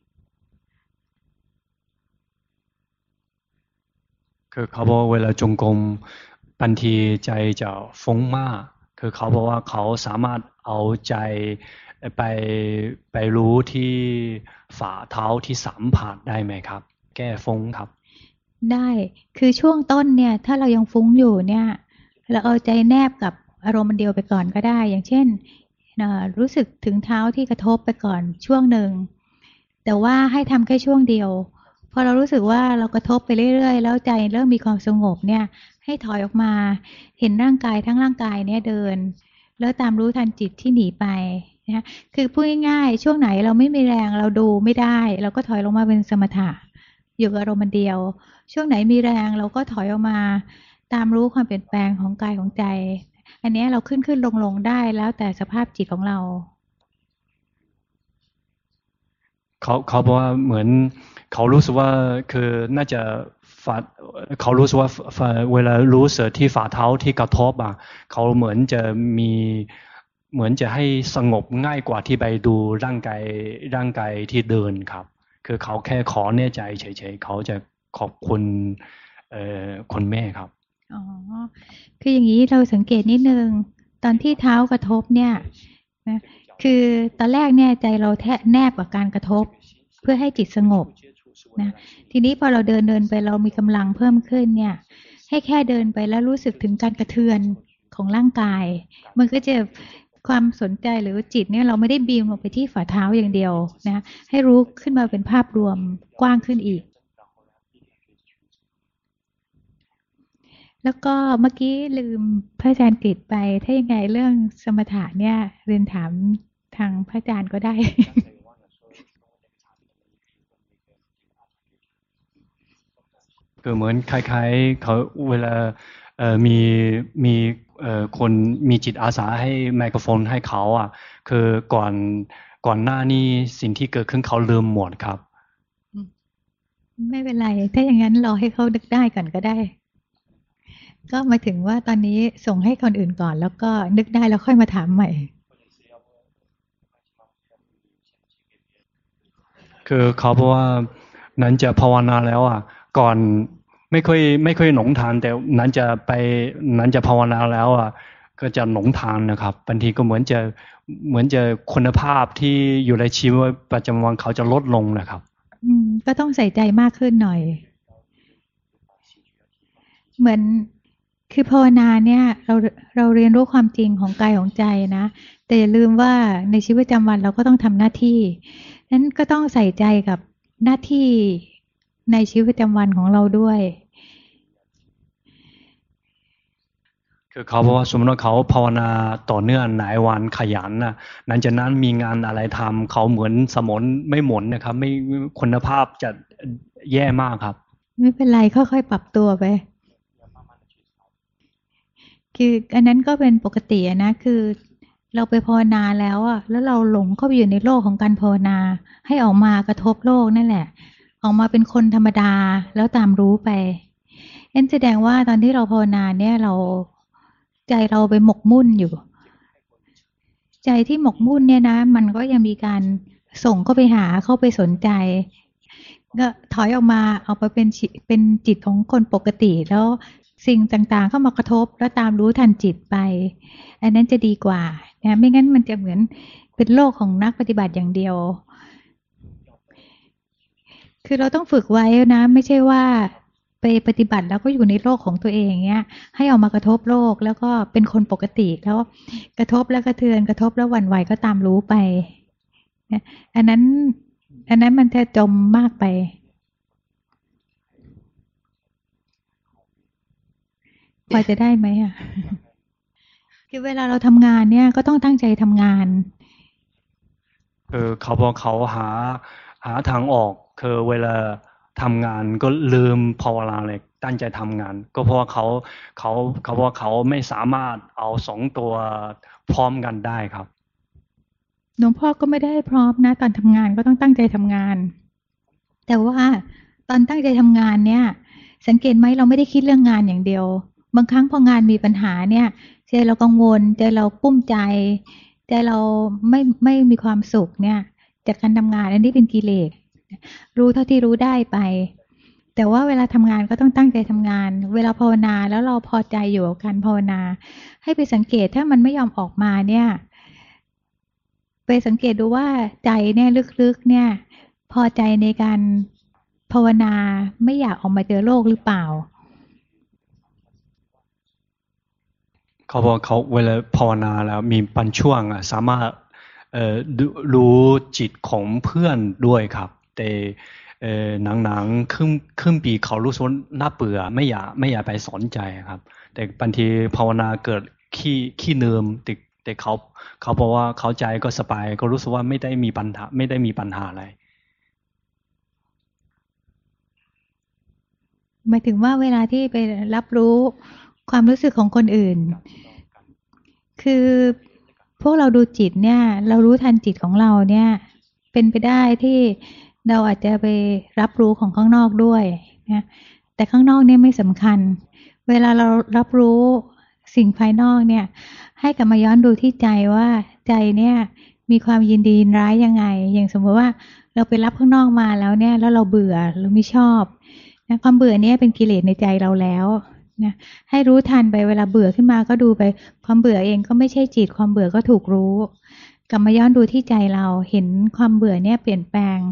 B: คือเขาบอกเวลาจงกรมบางทีใจจะฟุ้งมากคือเขาบอกว่าเขาสามารถเอาใจไปไปรู้ที่ฝ่าเท้าที่สัมผัสได้ไหมครับแก้ฟุ้งครับ
A: ได้คือช่วงต้นเนี่ยถ้าเรายังฟุ้งอยู่เนี่ยเราเอาใจแนบกับอารมณ์เดียวไปก่อนก็ได้อย่างเช่นรู้สึกถึงเท้าที่กระทบไปก่อนช่วงหนึ่งแต่ว่าให้ทำแค่ช่วงเดียวพอเรารู้สึกว่าเรากระทบไปเรื่อยๆแล้วใจเริ่มมีความสงบเนี่ยให้ถอยออกมาเห็นร่างกายทั้งร่างกายเนี่ยเดินแล้วตามรู้ทันจิตที่หนีไปนะคือพูดง่ายๆช่วงไหนเราไม่มีแรงเราดูไม่ได้เราก็ถอยลงมาเป็นสมถะอยู่กับอารมณ์เดียวช่วงไหนมีแรงเราก็ถอยออกมาตามรู้ความเปลี่ยนแปลงของกายของใจอันนี้เราขึ้นลงได้แล้วแต่สภาพจิตของเรา
B: เขาบอกว่าเหมือนเขารู้สึกว่าคือน่าจะฝ่าเขารู้สึกว่าเวลารู้สึกที่ฝ่าเท้าที่กระทบอ่ะเขาเหมือนจะมีเหมือนจะให้สงบง่ายกว่าที่ไปดูร่างกายที่เดินครับคือเขาแค่ขอแน่ใจเฉยๆเขาจะขอบคุณคุณแม่ครับ
A: อ๋อคืออย่างนี้เราสังเกตนิดนึงตอนที่เท้ากระทบเนี่ยนะคือตอนแรกเนี่ยใจเราแนบกับการกระทบเพื่อให้จิตสงบนะทีนี้พอเราเดินไปเรามีกำลังเพิ่มขึ้นเนี่ยให้แค่เดินไปแล้วรู้สึกถึงการกระเทือนของร่างกายมันก็จะความสนใจหรือจิตเนี่ยเราไม่ได้บีมลงไปที่ฝ่าเท้าอย่างเดียวนะให้รู้ขึ้นมาเป็นภาพรวมกว้างขึ้นอีกแล้วก็เมื่อกี้ลืมพระอาจารย์กฤษไปถ้ายังไงเรื่องสมถะเนี่ยเรียนถามทางพระอาจารย์ก็ได้
B: คือเหมือนคล้ายๆเขาเวลามีมีคนมีจิตอาสาให้ไมโครโฟนให้เขาอ่ะคือก่อนหน้านี้สิ่งที่เกิดขึ้นเขาลืมหมดครับ
A: ไม่เป็นไรถ้าอย่างนั้นรอให้เขานึกได้ก่อนก็ได้ก็มาถึงว่าตอนนี้ส่งให้คนอื่นก่อนแล้วก็นึกได้แล้วค่อยมาถามใหม่
B: คือเขาบอกว่านั้นจะภาวนาแล้วอ่ะก่อนไม่ค่อยหลงทางแต่นั้นจะภาวนาแล้วอ่ะก็จะหลงทางนะครับบางทีก็เหมือนจะคุณภาพที่อยู่ในชีวิตประจำวันเขาจะลดลงนะครับ
A: ก็ต้องใส่ใจมากขึ้นหน่อยเหมือนคือภาวนาเนี่ยเราเรียนรู้ความจริงของกายของใจนะแต่อย่าลืมว่าในชีวิตประจำวันเราก็ต้องทำหน้าที่นั้นก็ต้องใส่ใจกับหน้าที่ในชีวิตประจำวันของเราด้วย
B: คือเขาบอกว่าสมมติว่าเขาภาวนาต่อเนื่องหลายวันขยันนะหลังจากนั้นมีงานอะไรทำเขาเหมือนสมองไม่หมุนนะครับไม่คุณภาพจะแย่มากครับ
A: ไม่เป็นไรค่อยๆปรับตัวไปคืออันนั้นก็เป็นปกตินะคือเราไปภาวนาแล้วอ่ะแล้วเราหลงเข้าไปอยู่ในโลกของการภาวนาให้ออกมากระทบโลกนั่นแหละออกมาเป็นคนธรรมดาแล้วตามรู้ไปนั่นแสดงว่าตอนที่เราภาวนาเนี่ยใจเราไปหมกมุ่นอยู่ใจที่หมกมุ่นเนี่ยนะมันก็ยังมีการส่งเข้าไปหาเข้าไปสนใจก็ถอยออกมาเอาไปเป็นจิตของคนปกติแล้วสิ่งต่างๆเข้ามากระทบแล้วตามรู้ทันจิตไปอันนั้นจะดีกว่านะไม่งั้นมันจะเหมือนเป็นโลกของนักปฏิบัติอย่างเดียวคือเราต้องฝึกไว้นะไม่ใช่ว่าไปปฏิบัติแล้วก็อยู่ในโลกของตัวเองเงี้ยให้ออกมากระทบโลกแล้วก็เป็นคนปกติแล้วกระทบแล้วกระเทือนกระทบแล้วหวั่นไหวก็ตามรู้ไปนะอันนั้นมันจะจมมากไปพอจะได้ไหมอ่ะคือเวลาเราทำงานเนี่ยก็ต้องตั้งใจทำงาน
B: เขาบอกเขาหาทางออกคือเวลาทำงานก็ลืมภาวนาเลยตั้งใจทำงานก็เพราะว่าเขาว่าเขาไม่สามารถเอาสองตัวพร้อมกันได้ครับ
A: หลวงพ่อก็ไม่ได้พร้อมนะตอนทำงานก็ต้องตั้งใจทำงานแต่ว่าตอนตั้งใจทำงานเนี่ยสังเกตไหมเราไม่ได้คิดเรื่องงานอย่างเดียวบางครั้งพองานมีปัญหาเนี่ยใจเรากังวลใจเรากุ้มใจใจเราไม่มีความสุขเนี่ยจากการทำงานอันนี้เป็นกิเลสรู้เท่าที่รู้ได้ไปแต่ว่าเวลาทำงานก็ต้องตั้งใจทำงานเวลาภาวนาแล้วเราพอใจอยู่กับการภาวนาให้ไปสังเกตถ้ามันไม่ยอมออกมาเนี่ยไปสังเกตดูว่าใจเนี่ยลึกๆเนี่ยพอใจในการภาวนาไม่อยากออกมาเจอโลกหรือเปล่า
B: เขาบอกเขาเวลาภาวนาแล้วมีบางช่วงสามารถรู้จิตของเพื่อนด้วยครับแต่หนังครึ่งปีเขารู้สึกน่าเบื่อไม่อยากไปสนใจครับแต่บางทีภาวนาเกิดขี้เนิมแต่เขาบอกว่าเขาใจก็สบายก็รู้สึกว่าไม่ได้มีปัญหาอะไร
A: หมายถึงว่าเวลาที่ไปรับรู้ความรู้สึกของคนอื่นคือพวกเราดูจิตเนี่ยเรารู้ทันจิตของเราเนี่ยเป็นไปได้ที่เราอาจจะไปรับรู้ของข้างนอกด้วยนะแต่ข้างนอกเนี่ยไม่สำคัญเวลาเรารับรู้สิ่งภายนอกเนี่ยให้กลับมาย้อนดูที่ใจว่าใจเนี่ยมีความยินดียินร้ายยังไงอย่างสมมติว่าเราไปรับข้างนอกมาแล้วเนี่ยแล้วเราเบื่อเราไม่ชอบนะความเบื่อเนี่ยเป็นกิเลสในใจเราแล้วนะให้รู้ทันไปเวลาเบื่อขึ้นมาก็ดูไปความเบื่อเองก็ไม่ใช่จิตความเบื่อก็ถูกรู้กลับมาย้อนดูที่ใจเราเห็นความเบื่อเนี่ยเปลี่ยนแปลง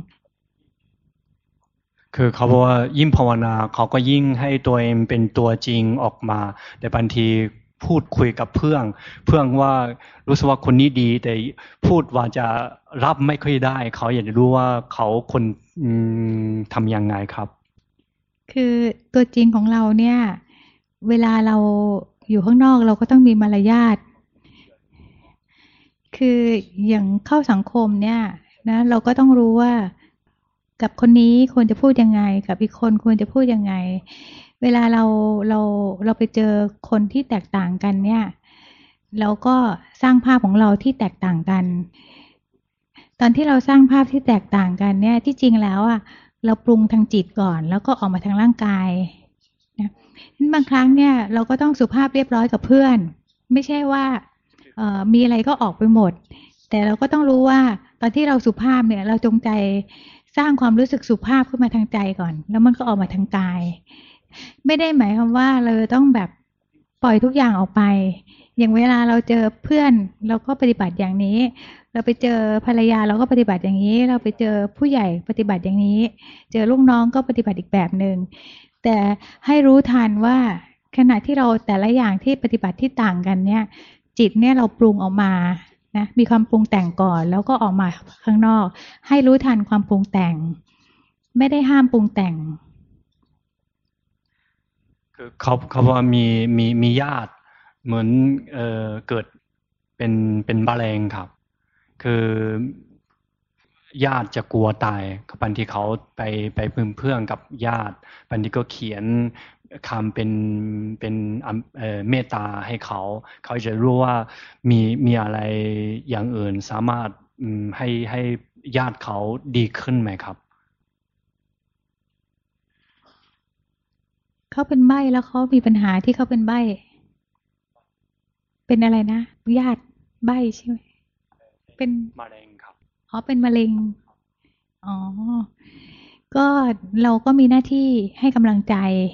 B: คือเขาบอกว่ายิ่งภาวนาเขาก็ยิ่งให้ตัวเองเป็นตัวจริงออกมาแต่บางทีพูดคุยกับเพื่อนว่ารู้สึกว่าคนนี้ดีแต่พูดว่าจะรับไม่ค่อยได้เขาอยากจะรู้ว่าเขาคนทำยังไงครับ
A: คือตัวจริงของเราเนี่ยเวลาเราอยู่ข้างนอกเราก็ต้องมีมารยาทคืออย่างเข้าสังคมเนี่ยนะเราก็ต้องรู้ว่ากับคนนี้ควรจะพูดยังไงกับอีกคนควรจะพูดยังไงเวลาเราเราไปเจอคนที่แตกต่างกันเนี่ยเราก็สร้างภาพของเราที่แตกต่างกันตอนที่เราสร้างภาพที่แตกต่างกันเนี่ยที่จริงแล้วอ่ะเราปรุงทางจิตก่อนแล้วก็ออกมาทางร่างกายนะบางครั้งเนี่ยเราก็ต้องสุภาพเรียบร้อยกับเพื่อนไม่ใช่ว่ามีอะไรก็ออกไปหมดแต่เราก็ต้องรู้ว่าตอนที่เราสุภาพเนี่ยเราจงใจสร้างความรู้สึกสุภาพขึ้นมาทางใจก่อนแล้วมันก็ออกมาทางกายไม่ได้หมายความว่าเราต้องแบบปล่อยทุกอย่างออกไปอย่างเวลาเราเจอเพื่อนเราก็ปฏิบัติอย่างนี้เราไปเจอภรรยาเราก็ปฏิบัติอย่างนี้เราไปเจอผู้ใหญ่ปฏิบัติอย่างนี้เจอลูกน้องก็ปฏิบัติอีกแบบหนึ่งแต่ให้รู้ทันว่าขณะที่เราแต่ละอย่างที่ปฏิบัติที่ต่างกันเนี่ยจิตเนี่ยเราปรุงออกมานะมีความปรุงแต่งก่อนแล้วก็ออกมาข้างนอกให้รู้ทันความปรุงแต่งไม่ได้ห้ามปรุงแต่ง
B: คือเขาว่ามีญาติเหมือนเกิดเป็นมะเร็งครับคือญาติจะกลัวตายบางทีเขาไปเพื่อนกับญาติบางทีก็เขียนคำเป็นเมตตาให้เขาจะรู้ว่ามีอะไรอย่างอื่นสามารถให้ญาติเขาดีขึ้นไหมครับ
A: เขาเป็นใบ้แล้วเขามีปัญหาที่เขาเป็นใบ้เป็นอะไรนะญาติใบ้ใช่ไหมเป็น
B: มะเร็งครับ
A: อ๋อเป็นมะเร็งอ๋อก็เราก็มีหน้าที่ให้กำลังใจ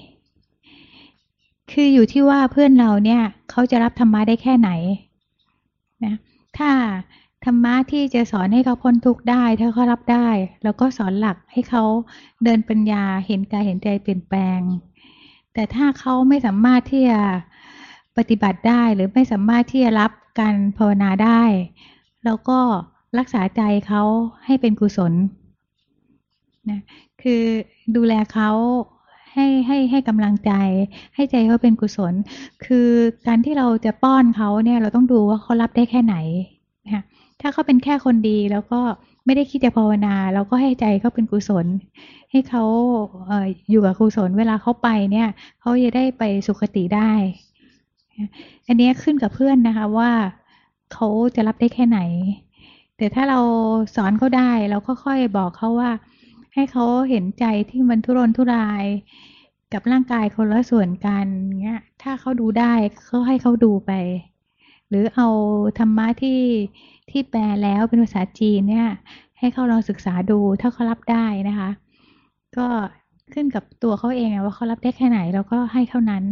A: คืออยู่ที่ว่าเพื่อนเราเนี่ยเขาจะรับธรรมะได้แค่ไหนนะถ้าธรรมะที่จะสอนให้เขาพ้นทุกข์ได้ถ้าเขารับได้เราก็สอนหลักให้เขาเดินปัญญาเห็นกายเห็นใจเปลี่ยนแปลงแต่ถ้าเขาไม่สามารถที่จะปฏิบัติได้หรือไม่สามารถที่จะรับการภาวนาได้เราก็รักษาใจเขาให้เป็นกุศลนะคือดูแลเขาให้กำลังใจให้ใจเขาเป็นกุศลคือการที่เราจะป้อนเขาเนี่ยเราต้องดูว่าเขารับได้แค่ไหนนะคะถ้าเขาเป็นแค่คนดีแล้วก็ไม่ได้คิดจะภาวนาเราก็ให้ใจเขาเป็นกุศลให้เขาอยู่กับกุศลเวลาเขาไปเนี่ยเขาจะได้ไปสุคติได้อันนี้ขึ้นกับเพื่อนนะคะว่าเขาจะรับได้แค่ไหนแต่ถ้าเราสอนเขาได้เราก็ค่อยบอกเขาว่าให้เขาเห็นใจที่มันทุรนทุรายกับร่างกายคนละส่วนกันเงี้ยถ้าเขาดูได้ก็ให้เขาดูไปหรือเอาธรรมะที่แปลแล้วเป็นภาษาจีนเนี่ยให้เขาลองศึกษาดูถ้าเขารับได้นะคะก็ขึ้นกับตัวเขาเองว่าเขารับได้แค่ไหนเราก็ให้เท่านั้น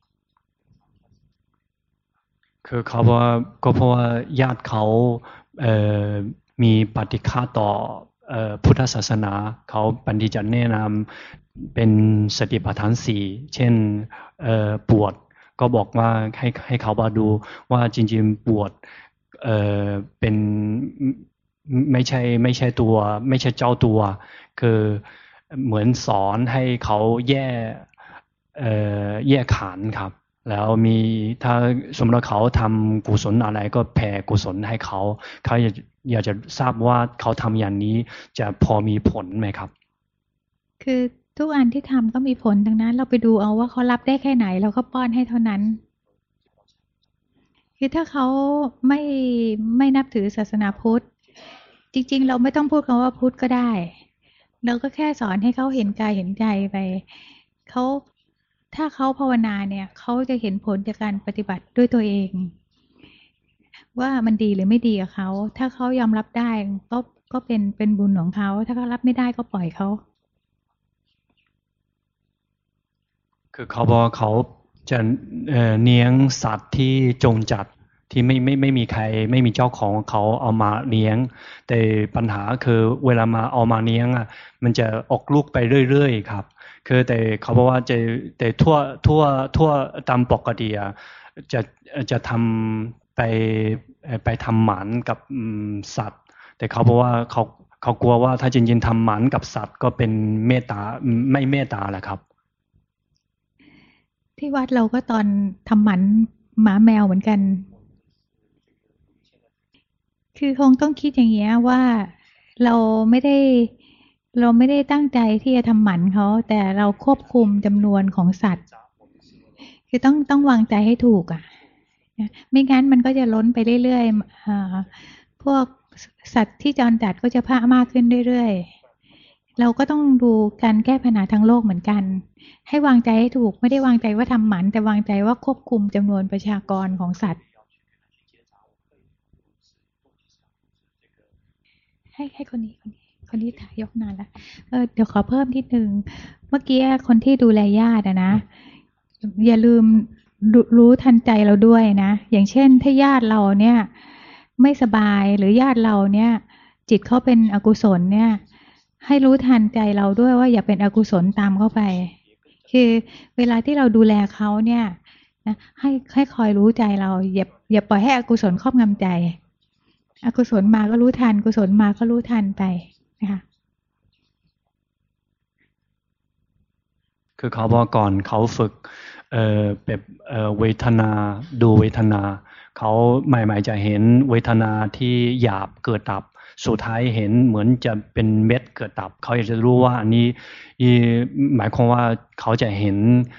B: คือเขาว่าก็เพราะว่าญาติเขามีปฏิฆาต่อพุทธศาสนาเขาบัณฑิตจะแนะนำเป็นสติปัฏฐานสี่เช่นปวดก็บอกว่าให้เขามาดูว่าจริงๆปวดเป็นไม่ใช่ตัวไม่ใช่เจ้าตัวคือเหมือนสอนให้เขาแยกขันธ์ครับแล้วมีถ้าสมมติเขาทำกุศลอะไรก็แผ่กุศลให้เขาอยากจะทราบว่าเขาทำอย่างนี้จะพอมีผลไหมครับ
A: คือทุกอันที่ทำก็มีผลดังนั้นเราไปดูเอาว่าเขารับได้แค่ไหนเราก็ป้อนให้เท่านั้นคือถ้าเขาไม่ไม่นับถือศาสนาพุทธจริงๆเราไม่ต้องพูดคำว่าพุทธก็ได้เราก็แค่สอนให้เขาเห็นกายเห็นใจไปเขาถ้าเขาภาวนาเนี่ยเขาจะเห็นผลจากการปฏิบัติด้วยตัวเองว่ามันดีหรือไม่ดีกับเขาถ้าเขายอมรับได้ก็เป็นบุญของเขาถ้าเขารับไม่ได้ก็ปล่อยเขา
B: คือเขาบอกเขาจะเลี้ยงสัตว์ที่จงจัดที่ไม่มีใครไม่มีเจ้าของเขาเอามาเลี้ยงแต่ปัญหาคือเวลามาเอามาเลี้ยงอ่ะมันจะออกลูกไปเรื่อยๆครับคือแต่เขาบอกว่าจะแต่ทั่วตามปกติอ่ะจะจะทำไปทำหมันกับสัตว์แต่เขาบอกว่าเขากลัวว่าถ้าจริงๆทำหมันกับสัตว์ก็เป็นเมตตาไม่เมตตาแหละครับ
A: ที่วัดเราก็ตอนทำหมันหมาแมวเหมือนกัน คือคงต้องคิดอย่างเงี้ยว่าเราไม่ได้เราไม่ได้ตั้งใจที่จะทำหมันเขาแต่เราควบคุมจำนวนของสัตว์คือต้องวางใจให้ถูกอ่ะไม่งั้นมันก็จะล้นไปเรื่อยๆพวกสัตว์ที่จรจัดก็จะเพิ่มมากขึ้นเรื่อยๆเราก็ต้องดูการแก้ปัญหาทางโลกเหมือนกันให้วางใจให้ถูกไม่ได้วางใจว่าทำหมันแต่วางใจว่าควบคุมจำนวนประชากรของสัตว์ ให้คนนี้ถ่ายยกนานแล้วเดี๋ยวขอเพิ่มนิดนึงเมื่อกี้คนที่ดูแลญาตินะอย่าลืมรู้ทันใจเราด้วยนะอย่างเช่นถ้าญาติเราเนี่ยไม่สบายหรือญาติเราเนี่ยจิตเขาเป็นอกุศลเนี่ยให้รู้ทันใจเราด้วยว่าอย่าเป็นอกุศลตามเข้าไปคือเวลาที่เราดูแลเขาเนี่ยนะให้คอยรู้ใจเราอย่าปล่อยให้อกุศลครอบงำใจอกุศลมาก็รู้ทันกุศลมาก็รู้ทันไปนะคะ
B: คือเขาบอกก่อนเขาฝึกแบบเวทนาดูเวทนาเขาใหม่ๆจะเห็นเวทนาที่หยาบเกิดดับสุดท้ายเห็นเหมือนจะเป็นเม็ดเกิดดับเขาอยากจะรู้ว่าอันนี้หมายความว่าเขาจะเห็น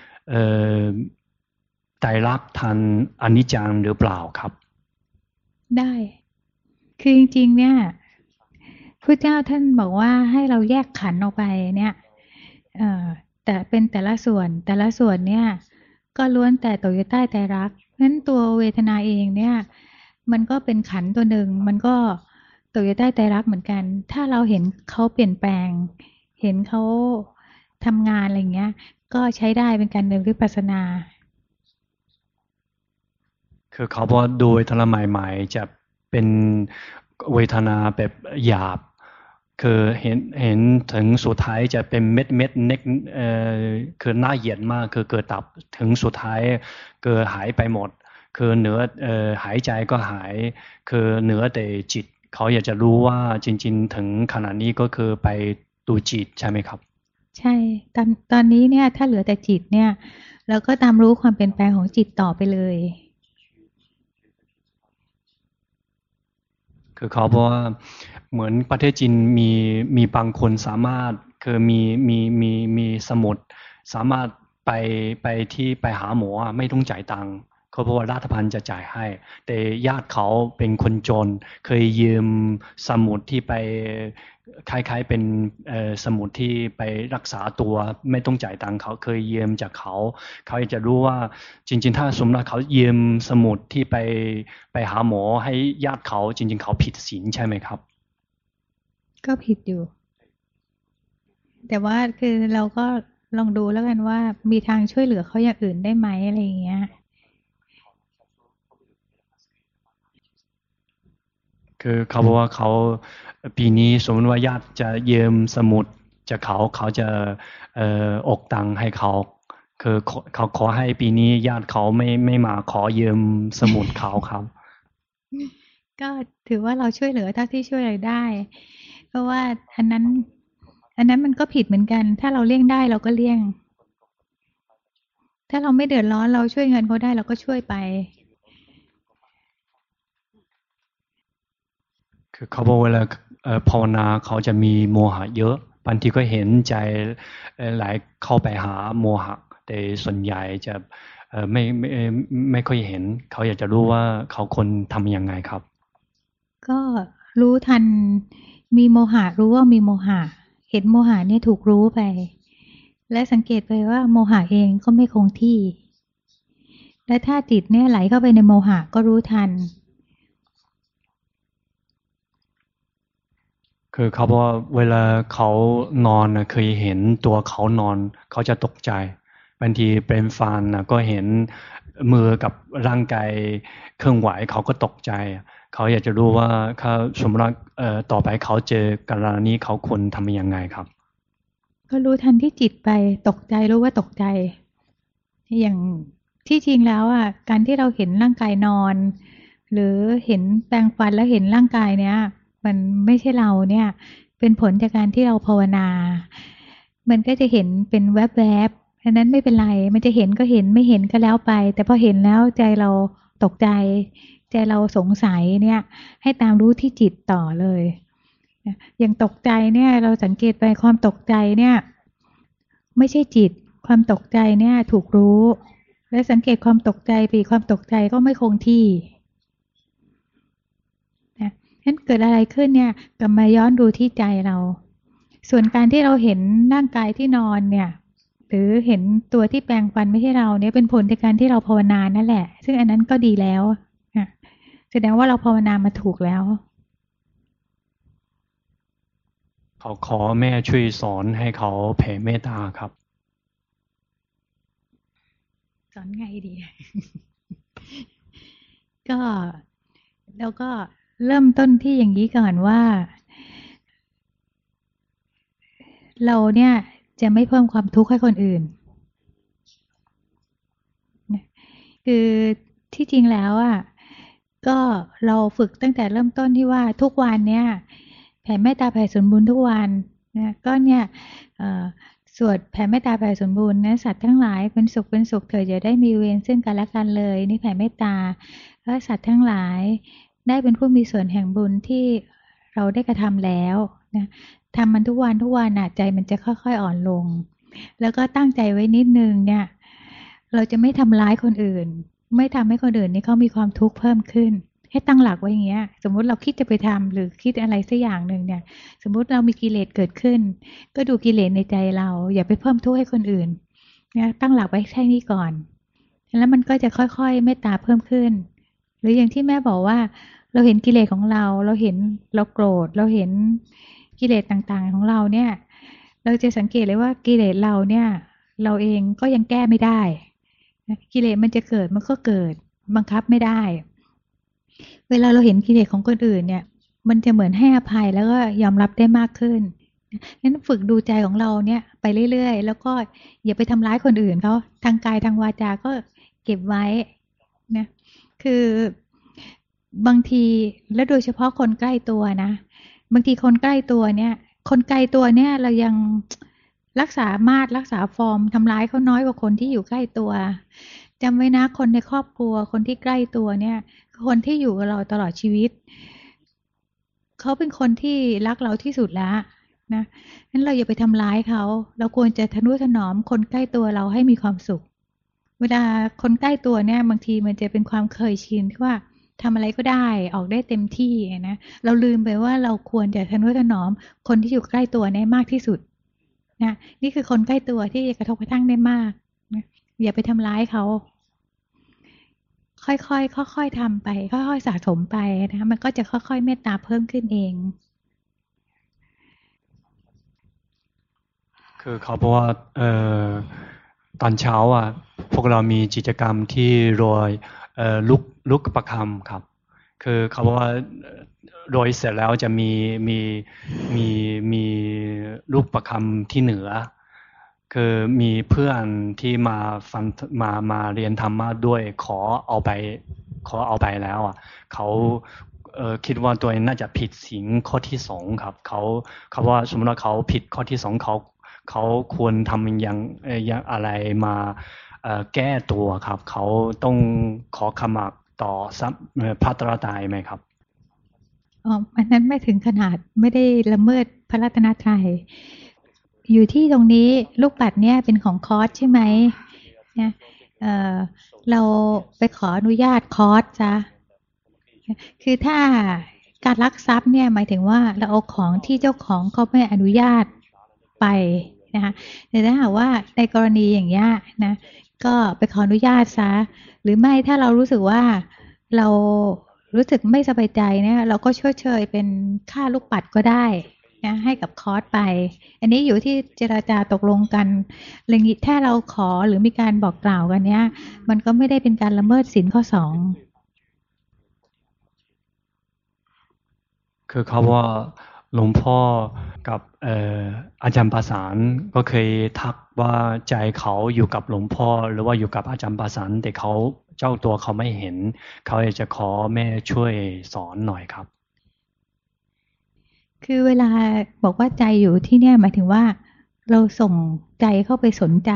B: ไตรลักษณ์ทันอนิจจังหรือเปล่าครับ
A: ได้คือจริงๆเนี่ยพระเจ้าท่านบอกว่าให้เราแยกขันธ์ออกไปเนี่ยแต่เป็นแต่ละส่วนเนี่ยก็ล้วนแต่ตกอยู่ใต้ไตรลักษณ์ฉะนั้นตัวเวทนาเองเนี่ยมันก็เป็นขันธ์ตัวหนึ่งมันก็ตกอยู่ใต้ไตรลักษณ์เหมือนกันถ้าเราเห็นเขาเปลี่ยนแปลงเห็นเขาทำงานอะไรเงี้ยก็ใช้ได้เป็นการเดินวิปัสสนา
B: คือเขาบอกดูเวทนาใหม่ๆจะเป็นเวทนาแบบหยาบคือเห็นถึงสุดท้ายจะเป็นเม็ดเม็ดเน็กคือน่าเหยียดมากคือเกิดดับถึงสุดท้ายเกิดหายไปหมดคือเหนือหายใจก็หายคือเหนือแต่จิตเขาอยากจะรู้ว่าจริงๆถึงขนาดนี้ก็คือไปดูจิตใช่ไหมครับ
A: ใช่ตอนนี้เนี่ยถ้าเหลือแต่จิตเนี่ยเราก็ตามรู้ความเปลี่ยนแปลงของจิตต่อไปเลย
B: คือเขาบอกว่าเหมือนประเทศจีนมีบางคนสามารถคือมีสมุดสามารถไปที่ไปหาหมอไม่ต้องจ่ายตังค์เขาบอกว่ารัฐบาลจะจ่ายให้แต่ญาติเขาเป็นคนจนเคยยืมสมุดที่ไปคล้ายๆเป็นสมุดที่ไปรักษาตัวไม่ต้องจ่ายตังค์เขาเคยยืมจากเขาเขาอยากจะรู้ว่าจริงๆถ้าสมมติเขายืมสมุดที่ไปหาหมอให้ญาติเขาจริงๆเขาผิดศีลใช่ไหมครับ
A: ก็ผิดอยู่แต่ว่าคือเราก็ลองดูแล้วกันว่ามีทางช่วยเหลือเขาอย่างอื่นได้ไหมอะไรอย่างเงี้ย
B: คือเขาบอกว่าเขาปีนี้สมมติว่าญาติจะยืมสมุดจากเขาจะอกตังให้เขาคือเขาขอให้ปีนี้ญาติเขาไม่มาขอยืมสมุดเขาครับ
A: ก็ถือว่าเราช่วยเหลือเท่าที่ช่วยได้เพราะว่าอันนั้นมันก็ผิดเหมือนกันถ้าเราเลี่ยงได้เราก็เลี่ยงถ้าเราไม่เดือดร้อนเราช่วยเงินเขาได้เราก็ช่วยไป
B: คือเขาบอกเวลาภาวนาเขาจะมีโมหะเยอะบางทีก็เห็นใจไหลเข้าไปหาโมหะแต่ส่วนใหญ่จะไม่ค่อยเห็นเขาอยากจะรู้ว่าเขาคนทำยังไงครับ
A: ก็รู้ทันมีโมหะรู้ว่ามีโมหะเห็นโมหะเนี่ยถูกรู้ไปและสังเกตไปว่าโมหะเองก็ไม่คงที่และถ้าจิตเนี่ยไหลเข้าไปในโมหะก็รู้ทัน
B: คือเขาบอกว่าเวลาเขานอนนะเคยเห็นตัวเขานอนเขาจะตกใจบางทีเป็นฟันนะก็เห็นมือกับร่างกายเคลื่อนไหวเขาก็ตกใจเขาอยากจะรู้ว่าเขาสมมติว่าต่อไปเขาเจอกรณีนี้เขาควรทำยังไงครับ
A: ก็รู้ทันที่จิตไปตกใจรู้ว่าตกใจอย่างที่จริงแล้วอ่ะการที่เราเห็นร่างกายนอนหรือเห็นแปรงฟันแล้วเห็นร่างกายเนี้ยมันไม่ใช่เราเนี่ยเป็นผลจากการที่เราภาวนามันก็จะเห็นเป็นแวบๆอันนั้นไม่เป็นไรมันจะเห็นก็เห็นไม่เห็นก็แล้วไปแต่พอเห็นแล้วใจเราตกใจใจเราสงสัยเนี่ยให้ตามรู้ที่จิตต่อเลยอย่างตกใจเนี่ยเราสังเกตไปความตกใจเนี่ยไม่ใช่จิตความตกใจเนี่ยถูกรู้และสังเกตความตกใจไปความตกใจก็ไม่คงที่นะนั้นเกิดอะไรขึ้นเนี่ยกลับมาย้อนดูที่ใจเราส่วนการที่เราเห็นร่างกายที่นอนเนี่ยหรือเห็นตัวที่แปลงฟันไม่ใช่เราเนี่ยเป็นผลจากการที่เราภาวนานั่นแหละซึ่งอันนั้นก็ดีแล้วแสดงว่าเราภาวนามาถูกแล้ว
B: เขาขอแม่ช่วยสอนให้เขาแผ่เมตตาครับ
A: สอนไงดี ก็แล้วก็เริ่มต้นที่อย่างนี้ก่อนว่าเราเนี่ยจะไม่เพิ่มความทุกข์ให้คนอื่นคือที่จริงแล้วอ่ะก็เราฝึกตั้งแต่เริ่มต้นที่ว่าทุกวันเนี่ยแผ่เมตตาแผ่ส่วนบุญทุกวันนะก็เนี่ยสวดแผ่เมตตาแผ่ส่วนบุญนะสัตว์ทั้งหลายเป็นสุขเถิดอย่าได้มีเวรซึ่งกันและกันเลยนี่แผ่เมตตาแล้วสัตว์ทั้งหลายได้เป็นผู้มีส่วนแห่งบุญที่เราได้กระทำแล้วนะทำมันทุกวันน่ะใจมันจะค่อยๆอ่อนลงแล้วก็ตั้งใจไว้นิดนึงเนี่ยเราจะไม่ทำร้ายคนอื่นไม่ทำให้คนอื่นนี่เขามีความทุกข์เพิ่มขึ้นให้ตั้งหลักไว้อย่างเงี้ยสมมุติเราคิดจะไปทำหรือคิดอะไรสักอย่างหนึ่งเนี่ยสมมุติเรามีกิเลสเกิดขึ้นก็ดูกิเลสในใจเราอย่าไปเพิ่มทุกข์ให้คนอื่นนะตั้งหลักไว้แค่นี้ก่อนแล้วมันก็จะค่อยๆเมตตาเพิ่มขึ้นหรืออย่างที่แม่บอกว่าเราเห็นกิเลสของเราเห็นเราโกรธเราเห็นกิเลสต่างๆของเราเนี่ยเราจะสังเกตเลยว่ากิเลสเราเนี่ยเราเองก็ยังแก้ไม่ได้กิเลสมันจะเกิดมันก็เกิดบังคับไม่ได้เวลาเราเห็นกิเลสของคนอื่นเนี่ยมันจะเหมือนให้อภัยแล้วก็ยอมรับได้มากขึ้นงั้นฝึกดูใจของเราเนี่ยไปเรื่อยๆแล้วก็อย่าไปทำร้ายคนอื่นเขาทางกายทางวาจาก็เก็บไว้นะคือบางทีและโดยเฉพาะคนใกล้ตัวนะบางทีคนใกล้ตัวเนี่ยคนไกลตัวเนี่ยเรายังรักษามาตรรักษาฟอร์มทำร้ายเขาน้อยกว่าคนที่อยู่ใกล้ตัวจำไว้นะคนในครอบครัวคนที่ใกล้ตัวเนี่ยคนที่อยู่กับเราตลอดชีวิตเขาเป็นคนที่รักเราที่สุดแล้วนะงั้นเราอย่าไปทำร้ายเขาเราควรจะทนุถนอมคนใกล้ตัวเราให้มีความสุขเวลาคนใกล้ตัวเนี่ยบางทีมันจะเป็นความเคยชินที่ว่าทำอะไรก็ได้ออกได้เต็มที่นะเราลืมไปว่าเราควรจะทนุถนอมคนที่อยู่ใกล้ตัวเนี่ยมากที่สุดนะนี่คือคนใกล้ตัวที่กระทบกระทั่งได้มากนะอย่าไปทำร้ายเขาค่อยๆค่อยๆทำไปค่อยๆสะสมไปนะมันก็จะค่อยๆเมตตาเพิ่มขึ้นเอง
B: คือเขาบอกว่าตอนเช้าอ่ะพวกเรามีกิจกรรมที่โรยลุกประคำครับคือเขาบอกว่าโรยเสร็จแล้วจะมีลูกประคำที่เหนือคือมีเพื่อนที่มาฟังมาเรียนธรรมะด้วยขอเอาไปแล้วอ่ะเขาคิดว่าตัวเองน่าจะผิดศีลข้อที่สองครับเขาว่าสมมติว่าเขาผิดข้อที่สองเขาควรทำอย่างอะไรมาแก้ตัวครับเขาต้องขอขมาต่อพระตรตรัยไหมครับ
A: อันนั้นไม่ถึงขนาดไม่ได้ละเมิดพระรัตนตรัยอยู่ที่ตรงนี้ลูกปัดเนี่ยเป็นของคอร์สใช่ไหมนะเราไปขออนุญาตคอร์สจ้ะคือถ้าการลักทรัพย์เนี่ยหมายถึงว่าเราเอาของที่เจ้าของเขาไม่อนุญาตไปนะคะแต่ถ้าหากว่าในกรณีอย่างเงี้ยนะก็ไปขออนุญาตซะหรือไม่ถ้าเรารู้สึกว่าเรารู้สึกไม่สบายใจเนี่ยเราก็ชดเชยเป็นค่าลูกปัดก็ได้นะให้กับคอร์สไปอันนี้อยู่ที่เจรจาตกลงกันอะไรงี้ถ้าเราขอหรือมีการบอกกล่าวกันเนี้ยมันก็ไม่ได้เป็นการละเมิดศีลข้อสอง
B: คือเขาว่าหลวงพ่อกับอาจารย์ประสานก็เคยทักว่าใจเขาอยู่กับหลวงพ่อหรือว่าอยู่กับอาจารย์ประสานแต่เขาเจ้าตัวเขาไม่เห็นเขาอยากจะขอแม่ช่วยสอนหน่อยครับ
A: คือเวลาบอกว่าใจอยู่ที่เนี่ยหมายถึงว่าเราส่งใจเข้าไปสนใจ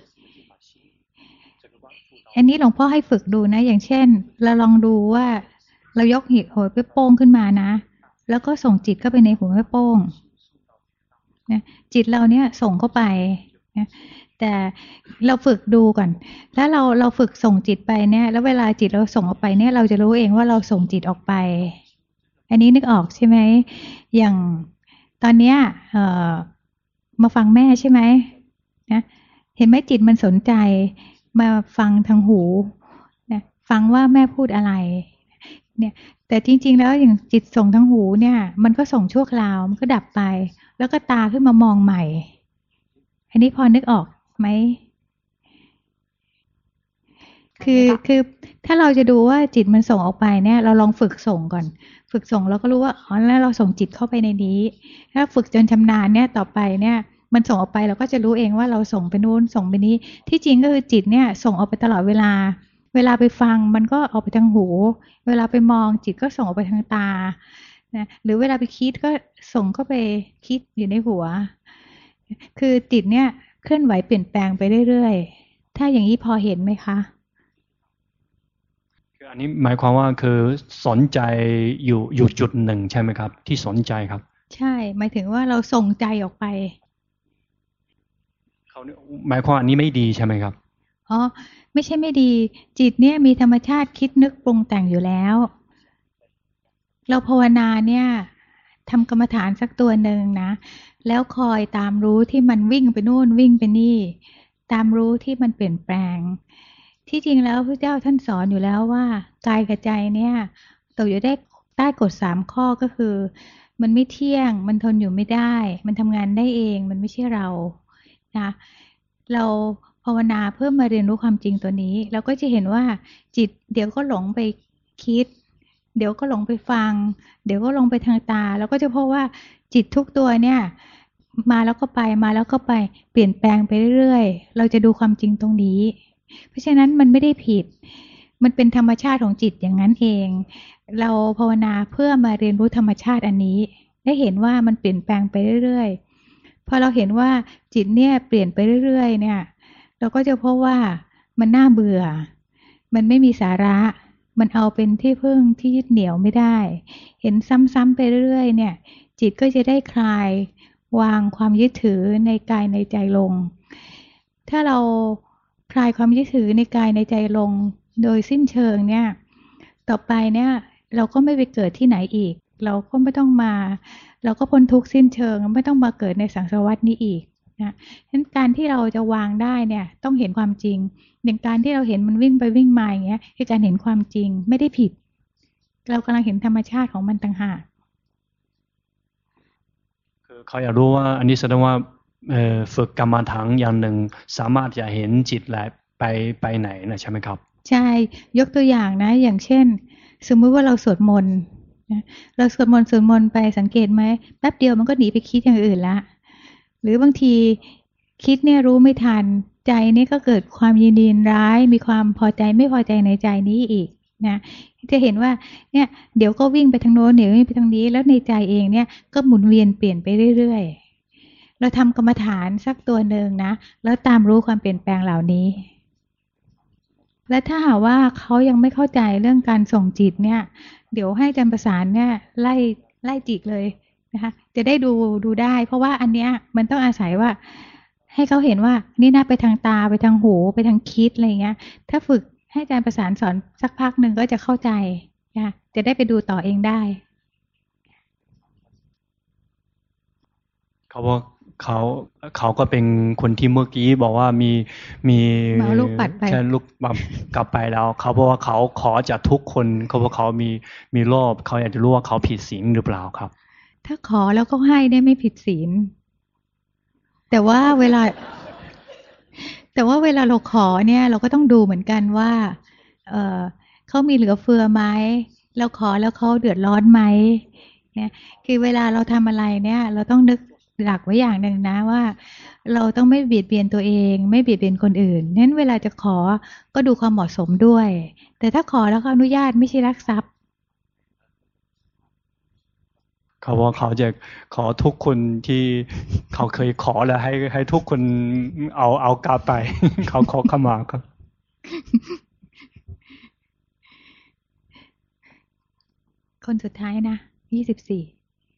A: อันนี้หลวงพ่อให้ฝึกดูนะอย่างเช่นเราลองดูว่าเรายกหิหัวแม่โป้งขึ้นมานะแล้วก็ส่งจิตเข้าไปในหัวแม่โป้งนะจิตเราเนี่ยส่งเข้าไปนะแต่เราฝึกดูก่อนแล้วเราฝึกส่งจิตไปเนี่ยแล้วเวลาจิตเราส่งออกไปเนี่ยเราจะรู้เองว่าเราส่งจิตออกไปอันนี้นึกออกใช่ไหมอย่างตอนเนี้ยมาฟังแม่ใช่ไหมนะเห็นไหมจิตมันสนใจมาฟังทางหูนะฟังว่าแม่พูดอะไรเนี่ยแต่จริงๆแล้วอย่างจิตส่งทางหูเนี่ยมันก็ส่งชั่วคราวมันก็ดับไปแล้วก็ตาขึ้นมามองใหม่อันนี้พอนึกออกไหมคือถ้าเราจะดูว่าจิตมันส่งออกไปเนี่ยเราลองฝึกส่งก่อนฝึกส่งเราก็รู้ว่าอ๋อแล้วเราส่งจิตเข้าไปในนี้ถ้าฝึกจนชำนาญเนี่ยต่อไปเนี่ยมันส่งออกไปเราก็จะรู้เองว่าเราส่งไปนู้นส่งไปนี้ที่จริงก็คือจิตเนี่ยส่งออกไปตลอดเวลาเวลาไปฟังมันก็ออกไปทางหูเวลาไปมองจิตก็ส่งออกไปทางตานะหรือเวลาไปคิดก็ส่งเข้าไปคิดอยู่ในหัวคือจิตเนี่ยเคลื่อนไหวเปลี่ยนแปลงไปเรื่อยๆถ้าอย่างนี้พอเห็นไหมคะ
B: คืออันนี้หมายความว่าคือสนใจอยู่จุดหนึ่งใช่ไหมครับที่สนใจครับ
A: ใช่หมายถึงว่าเราส่งใจออกไป
B: เขาหมายความอันนี้ไม่ดีใช่ไหมครับ
A: อ๋อไม่ใช่ไม่ดีจิตเนี่ยมีธรรมชาติคิดนึกปรุงแต่งอยู่แล้วเราภาวนาเนี่ยทำกรรมฐานสักตัวหนึ่งนะแล้วคอยตามรู้ที่มันวิ่งไปนู่นวิ่งไปนี่ตามรู้ที่มันเปลี่ยนแปลงที่จริงแล้วพระเจ้าท่านสอนอยู่แล้วว่ากายกับใจเนี่ยตกอยู่ได้ใต้กฎ3ข้อก็คือมันไม่เที่ยงมันทนอยู่ไม่ได้มันทำงานได้เองมันไม่ใช่เรานะเราภาวนาเพื่อมาเรียนรู้ความจริงตัวนี้เราก็จะเห็นว่าจิตเดี๋ยวก็หลงไปคิดเดี๋ยวก็หลงไปฟังเดี๋ยวก็หลงไปทางตาแล้วก็จะพบว่าจิตทุกตัวเนี่ยมาแล้วก็ไปมาแล้วก็ไปเปลี่ยนแปลงไปเรื่อยๆเราจะดูความจริงตรงนี้เพราะฉะนั้นมันไม่ได้ผิดมันเป็นธรรมชาติของจิตอย่างนั้นเองเราภาวนาเพื่อมาเรียนรู้ธรรมชาติอันนี้ได้เห็นว่ามันเปลี่ยนแปลงไปเรื่อยๆพอเราเห็นว่าจิตเนี่ยเปลี่ยนไปเรื่อยๆเนี่ยเราก็จะพบว่ามันน่าเบื่อมันไม่มีสาระมันเอาเป็นที่พึ่งที่ยึดเหนี่ยวไม่ได้เห็นซ้ำๆไปเรื่อยๆเนี่ยจิตก็จะได้คลายวางความยึดถือในกายในใจลงถ้าเราคลายความยึดถือในกายในใจลงโดยสิ้นเชิงเนี่ยต่อไปเนี่ยเราก็ไม่ไปเกิดที่ไหนอีกเราก็ไม่ต้องมาเราก็พ้นทุกข์สิ้นเชิงไม่ต้องมาเกิดในสังสารวัฏนี้อีกนะฉะนั้นการที่เราจะวางได้เนี่ยต้องเห็นความจริงอย่างการที่เราเห็นมันวิ่งไปวิ่งมาอย่างเงี้ยคือการเห็นความจริงไม่ได้ผิดเรากำลังเห็นธรรมชาติของมันต่างหาก
B: คือเขาอยากรู้ว่าอันนี้แสดงว่าฝึกกรรมฐานอย่างหนึ่งสามารถจะเห็นจิตไหลไปไหนนะใช่ไหมครับ
A: ใช่ยกตัวอย่างนะอย่างเช่นสมมุติว่าเราสวดมนต์นะเราสวดมนต์ไปสังเกตไหมแป๊บเดียวมันก็หนีไปคิดอย่างอื่นละหรือบางทีคิดเนี่ยรู้ไม่ทันใจนี่ก็เกิดความยินดีร้ายมีความพอใจไม่พอใจในใจนี้อีกนะจะเห็นว่าเนี่ยเดี๋ยวก็วิ่งไปทางโน้นเดี๋ยววิ่งไปทางนี้แล้วในใจเองเนี่ยก็หมุนเวียนเปลี่ยนไปเรื่อยๆเราทำกรรมฐานสักตัวหนึ่งนะแล้วตามรู้ความเปลี่ยนแปลงเหล่านี้และถ้าหากว่าเขายังไม่เข้าใจเรื่องการส่งจิตเนี่ยเดี๋ยวให้อาจารย์ประสานเนี่ยไล่จิตเลยนะคะจะได้ดูได้เพราะว่าอันเนี้ยมันต้องอาศัยว่าให้เขาเห็นว่านี่น่าไปทางตาไปทางหูไปทางคิดอะไรเงี้ยถ้าฝึกให้อาจารย์ประสานสอนสักพักหนึ่งก็จะเข้าใจนะคะจะได้ไปดูต่อเองได้
B: เขาบอกเขาก็เป็นคนที่เมื่อกี้บอกว่ามี
A: มาลูกปัดไป
B: แค่ลูกแบบกลับไปแล้วเขาบอกว่าเขาขอจากทุกคนเขาบอกเขามีรอบเขาอยากจะรู้ว่าเขาผิดศีลหรือเปล่าครับ
A: ถ้าขอแล้วก็ให้ได้ไม่ผิดศีลแต่ว่าเวลาเราขอเนี่ยเราก็ต้องดูเหมือนกันว่าเเขามีเหลือเฟือไหมเราขอแล้วเขาเดือดร้อนไหมเนี่ยคือเวลาเราทำอะไรเนี่ยเราต้องนึกหลักไว้อย่างหนึ่งนะว่าเราต้องไม่เบียดเบียนตัวเองไม่เบียดเบียนคนอื่นนั้นเวลาจะขอก็ดูความเหมาะสมด้วยแต่ถ้าขอแล้วเขาอนุญาตไม่ใช่ลักทรัพย์
B: เขาบอกเขาจะขอทุกคนที่เขาเคยขอแล้วให้ทุกคนเอากลับไปเขาขอเข้ามาครับ
A: คนสุดท้ายนะ24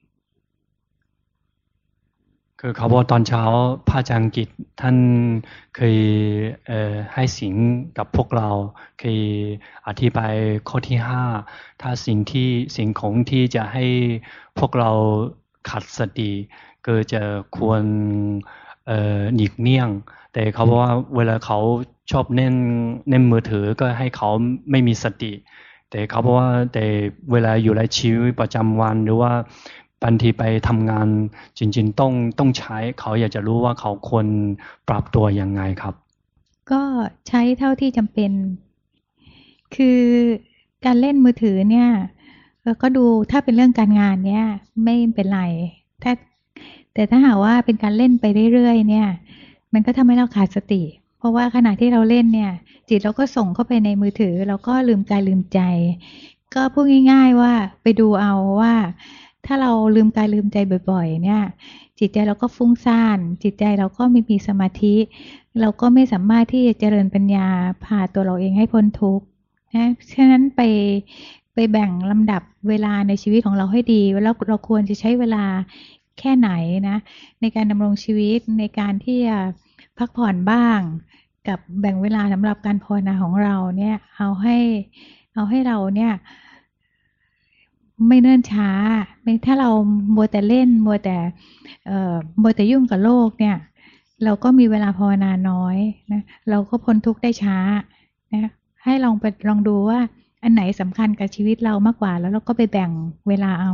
B: คือเขาบอกตอนเช้าพระอาจารย์กิจท่านเคยให้สิ่งกับพวกเราเคยอธิบายข้อที่5ถ้าสิ่งของที่จะให้พวกเราขัดสติก็จะควรหลีกเลี่ยงแต่เขาบอกว่าเวลาเขาชอบเล่นมือถือก็ให้เขาไม่มีสติแต่เขาบอกว่าแต่เวลาอยู่ในชีวิตประจำวันหรือว่าบางทีไปทำงานจริงๆต้องใช้เขาอยากจะรู้ว่าเขาควรปรับตัวยังไงครับ
A: ก็ใช้เท่าที่จำเป็นคือการเล่นมือถือเนี่ยก็ดูถ้าเป็นเรื่องการงานเนี่ยไม่เป็นไรถ้าแต่ถ้าหากว่าเป็นการเล่นไปเรื่อยๆเนี่ยมันก็ทำให้เราขาดสติเพราะว่าขณะที่เราเล่นเนี่ยจิตเราก็ส่งเข้าไปในมือถือเราก็ลืมกายลืมใจก็พูดง่ายๆว่าไปดูเอาว่าถ้าเราลืมกายลืมใจบ่อยๆเนี่ยจิตใจเราก็ฟุ้งซ่านจิตใจเราก็ไม่มีสมาธิเราก็ไม่สามารถที่จะเจริญปัญญาพาตัวเราเองให้พ้นทุกข์นะฉะนั้นไปแบ่งลำดับเวลาในชีวิตของเราให้ดีแล้วเราควรจะใช้เวลาแค่ไหนนะในการดำรงชีวิตในการที่จะพักผ่อนบ้างกับแบ่งเวลาสำหรับการภาวนาของเราเนี่ยเอาให้เราเนี่ยไม่เนิ่นช้าถ้าเรามัวแต่เล่นมัวแต่ยุ่งกับโลกเนี่ยเราก็มีเวลาภาวนาน้อยนะเราก็พ้นทุกข์ได้ช้านะให้ลองดูว่าอันไหนสำคัญกับชีวิตเรามากกว่าแล้วเราก็ไปแบ่งเวลาเอา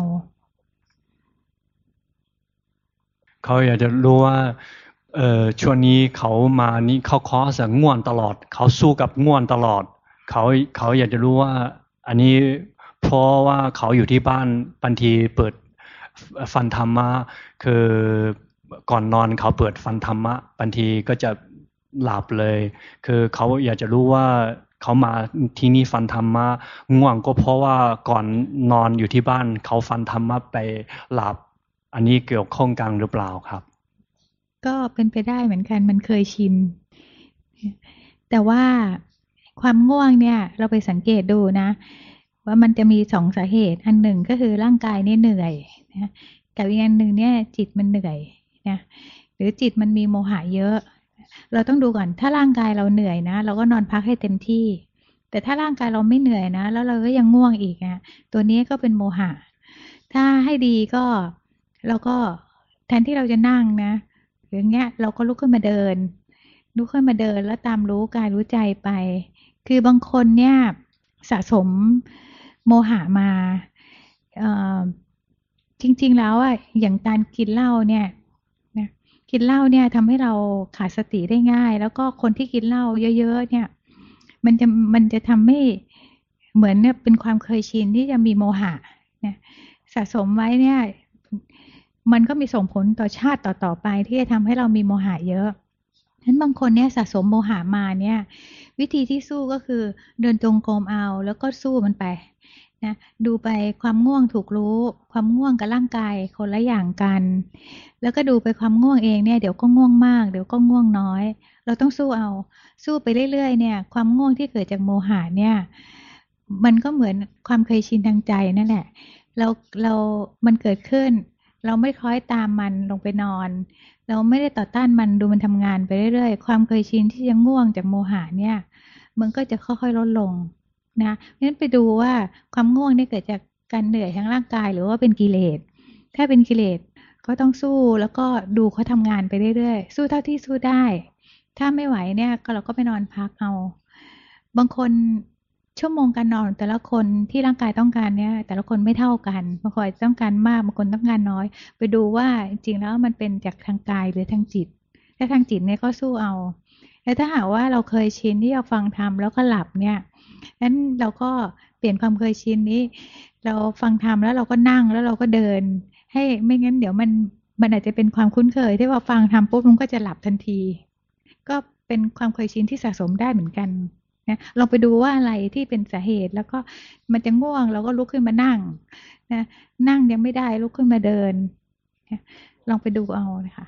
B: เขาอยากจะรู้ว่าช่วงนี้เขามานี่เขาคอร์สง่วนตลอดเขาสู้กับง่วนตลอดเขาอยากจะรู้ว่าอันนี้เพราะว่าเขาอยู่ที่บ้านบางทีเปิดฟังธรรมะคือก่อนนอนเขาเปิดฟังธรรมะบางทีก็จะหลับเลยคือเขาอยากจะรู้ว่าเขามาที่นี่ฟังธรรมะง่วงก็เพราะว่าก่อนนอนอยู่ที่บ้านเขาฟังธรรมะไปหลับอันนี้เกี่ยวข้องกันหรือเปล่าครับ
A: ก็เป็นไปได้เหมือนกันมันเคยชินแต่ว่าความง่วงเนี่ยเราไปสังเกตดูนะว่ามันจะมีสองสาเหตุอันหนึ่งก็คือร่างกายเนี่ยเหนื่อยนะกับอีกอันหนึ่งเนี่ยจิตมันเหนื่อยนะหรือจิตมันมีโมหะเยอะเราต้องดูก่อนถ้าร่างกายเราเหนื่อยนะเราก็นอนพักให้เต็มที่แต่ถ้าร่างกายเราไม่เหนื่อยนะแล้วเราก็ยังง่วงอีกอ่ะตัวนี้ก็เป็นโมหะถ้าให้ดีก็เราก็แทนที่เราจะนั่งนะหรือเงี้ยเราก็ลุกขึ้นมาเดินแล้วตามรู้กายรู้ใจไปคือบางคนเนี่ยสะสมโมหะมาเอ่อจริงๆแล้วอ่ะอย่างการกินเหล้าเนี่ยนะกินเหล้าเนี่ยทำให้เราขาดสติได้ง่ายแล้วก็คนที่กินเหล้าเยอะๆเนี่ยมันจะทำให้เหมือนเนี่ยเป็นความเคยชินที่จะมีโมหะเนี่ยสะสมไว้เนี่ยมันก็มีส่งผลต่อชาติต่อๆไปที่จะทำให้เรามีโมหะเยอะฉะนั้นบางคนเนี่ยสะสมโมหะมาเนี่ยวิธีที่สู้ก็คือเดินจงกรมเอาแล้วก็สู้มันไปนะดูไปความง่วงถูกรู้ความง่วงกับร่างกายคนละอย่างกันแล้วก็ดูไปความง่วงเองเนี่ยเดี๋ยวก็ง่วงมากเดี๋ยวก็ง่วงน้อยเราต้องสู้เอาสู้ไปเรื่อยๆเนี่ยความง่วงที่เกิดจากโมหะเนี่ยมันก็เหมือนความเคยชินทางใจนั่นแหละเราเรามันเกิดขึ้นเราไม่คล้อยตามมันลงไปนอนเราไม่ได้ต่อต้านมันดูมันทำงานไปเรื่อยๆความเคยชินที่จะง่วงจากโมหะเนี่ยมันก็จะค่อยๆลดลงนะเพราะฉะนั้นไปดูว่าความง่วงเนี่ยเกิดจากการเหนื่อยทางร่างกายหรือว่าเป็นกิเลสถ้าเป็นกิเลสก็ต้องสู้แล้วก็ดูเขาทำงานไปเรื่อยๆสู้เท่าที่สู้ได้ถ้าไม่ไหวเนี่ยก็เราก็ไปนอนพักเอาบางคนชั่วโมงการนอนแต่ละคนที่ร่างกายต้องการเนี่ยแต่ละคนไม่เท่ากันบางคนอาจจะต้องการมากบางคนต้องการน้อยไปดูว่าจริงๆแล้วมันเป็นจากทางกายหรือทางจิตถ้าทางจิตเนี่ยก็สู้เอาแต่ถ้าหากว่าเราเคยชินที่จะฟังธรรมแล้วก็หลับเนี่ยนั้นเราก็เปลี่ยนความเคยชินนี้เราฟังธรรมแล้วเราก็นั่งแล้วเราก็เดินให้ไม่งั้นเดี๋ยวมันอาจจะเป็นความคุ้นเคยที่ว่าฟังธรรมปุ๊บมันก็จะหลับทันทีก็เป็นความเคยชินที่สะสมได้เหมือนกันนะลองไปดูว่าอะไรที่เป็นสาเหตุแล้วก็มันจะง่วงเราก็ลุกขึ้นมานั่งนะนั่งยังไม่ได้ลุกขึ้นมาเดินนะลองไปดูเอานะคะ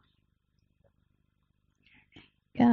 A: ก็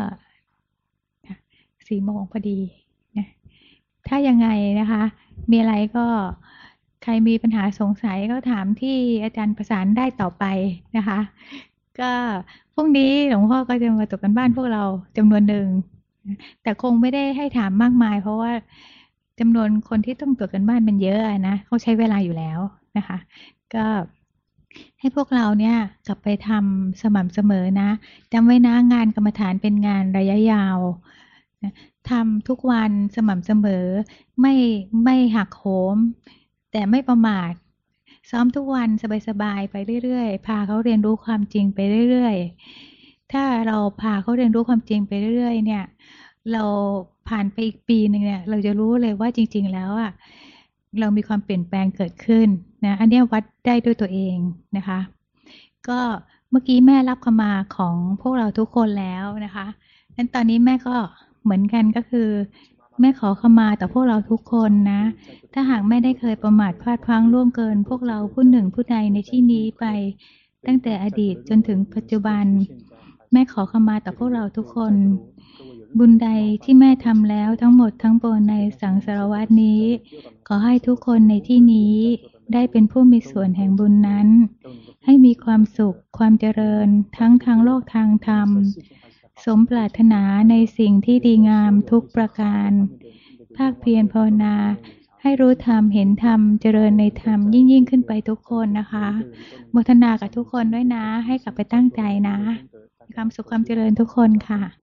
A: 4 โมงพอดีนะถ้ายังไงนะคะมีอะไรก็ใครมีปัญหาสงสัยก็ถามที่อาจารย์ประสานได้ต่อไปนะคะก็พรุ่งนี้หลวงพ่อก็จะมาตรวจกันบ้านพวกเราจำนวนหนึ่งแต่คงไม่ได้ให้ถามมากมายเพราะว่าจำนวนคนที่ต้องตรวจกันบ้านมันเยอะนะเขาใช้เวลาอยู่แล้วนะคะก็ให้พวกเราเนี่ยกลับไปทำสม่ำเสมอนะจำไว้นะงานกรรมฐานเป็นงานระยะยาวนะทำทุกวันสม่ำเสมอไม่หักโหมแต่ไม่ประมาทซ้อมทุกวันสบายๆไปเรื่อยๆพาเขาเรียนรู้ความจริงไปเรื่อยๆถ้าเราพาเขาเรียนรู้ความจริงไปเรื่อยๆเนี่ยเราผ่านไปอีกปีหนึ่งเนี่ยเราจะรู้เลยว่าจริงๆแล้วอ่ะเรามีความเปลี่ยนแปลงเกิดขึ้นนะอันนี้วัดได้ด้วยตัวเองนะคะก็เมื่อกี้แม่รับขมาของพวกเราทุกคนแล้วนะคะงั้นตอนนี้แม่ก็เหมือนกันก็คือแม่ขอขมาต่อพวกเราทุกคนนะถ้าหากแม่ได้เคยประมาทพลาดพลั้งล่วงเกินพวกเราผู้หนึ่งผู้ใดในที่นี้ไปตั้งแต่อดีตจนถึงปัจจุบันแม่ขอขมาต่อพวกเราทุกคนบุญใดที่แม่ทำแล้วทั้งหมดทั้งปวงในสังสารวัฏนี้ขอให้ทุกคนในที่นี้ได้เป็นผู้มีส่วนแห่งบุญนั้นให้มีความสุขความเจริญทั้งทางโลกทางธรรมสมปรารถนาในสิ่งที่ดีงามทุกประการภาคเพียรภาวนาให้รู้ธรรมเห็นธรรมเจริญในธรรมยิ่งขึ้นไปทุกคนนะคะโมทนากับทุกคนด้วยนะให้กลับไปตั้งใจนะความสุขความเจริญทุกคนค่ะ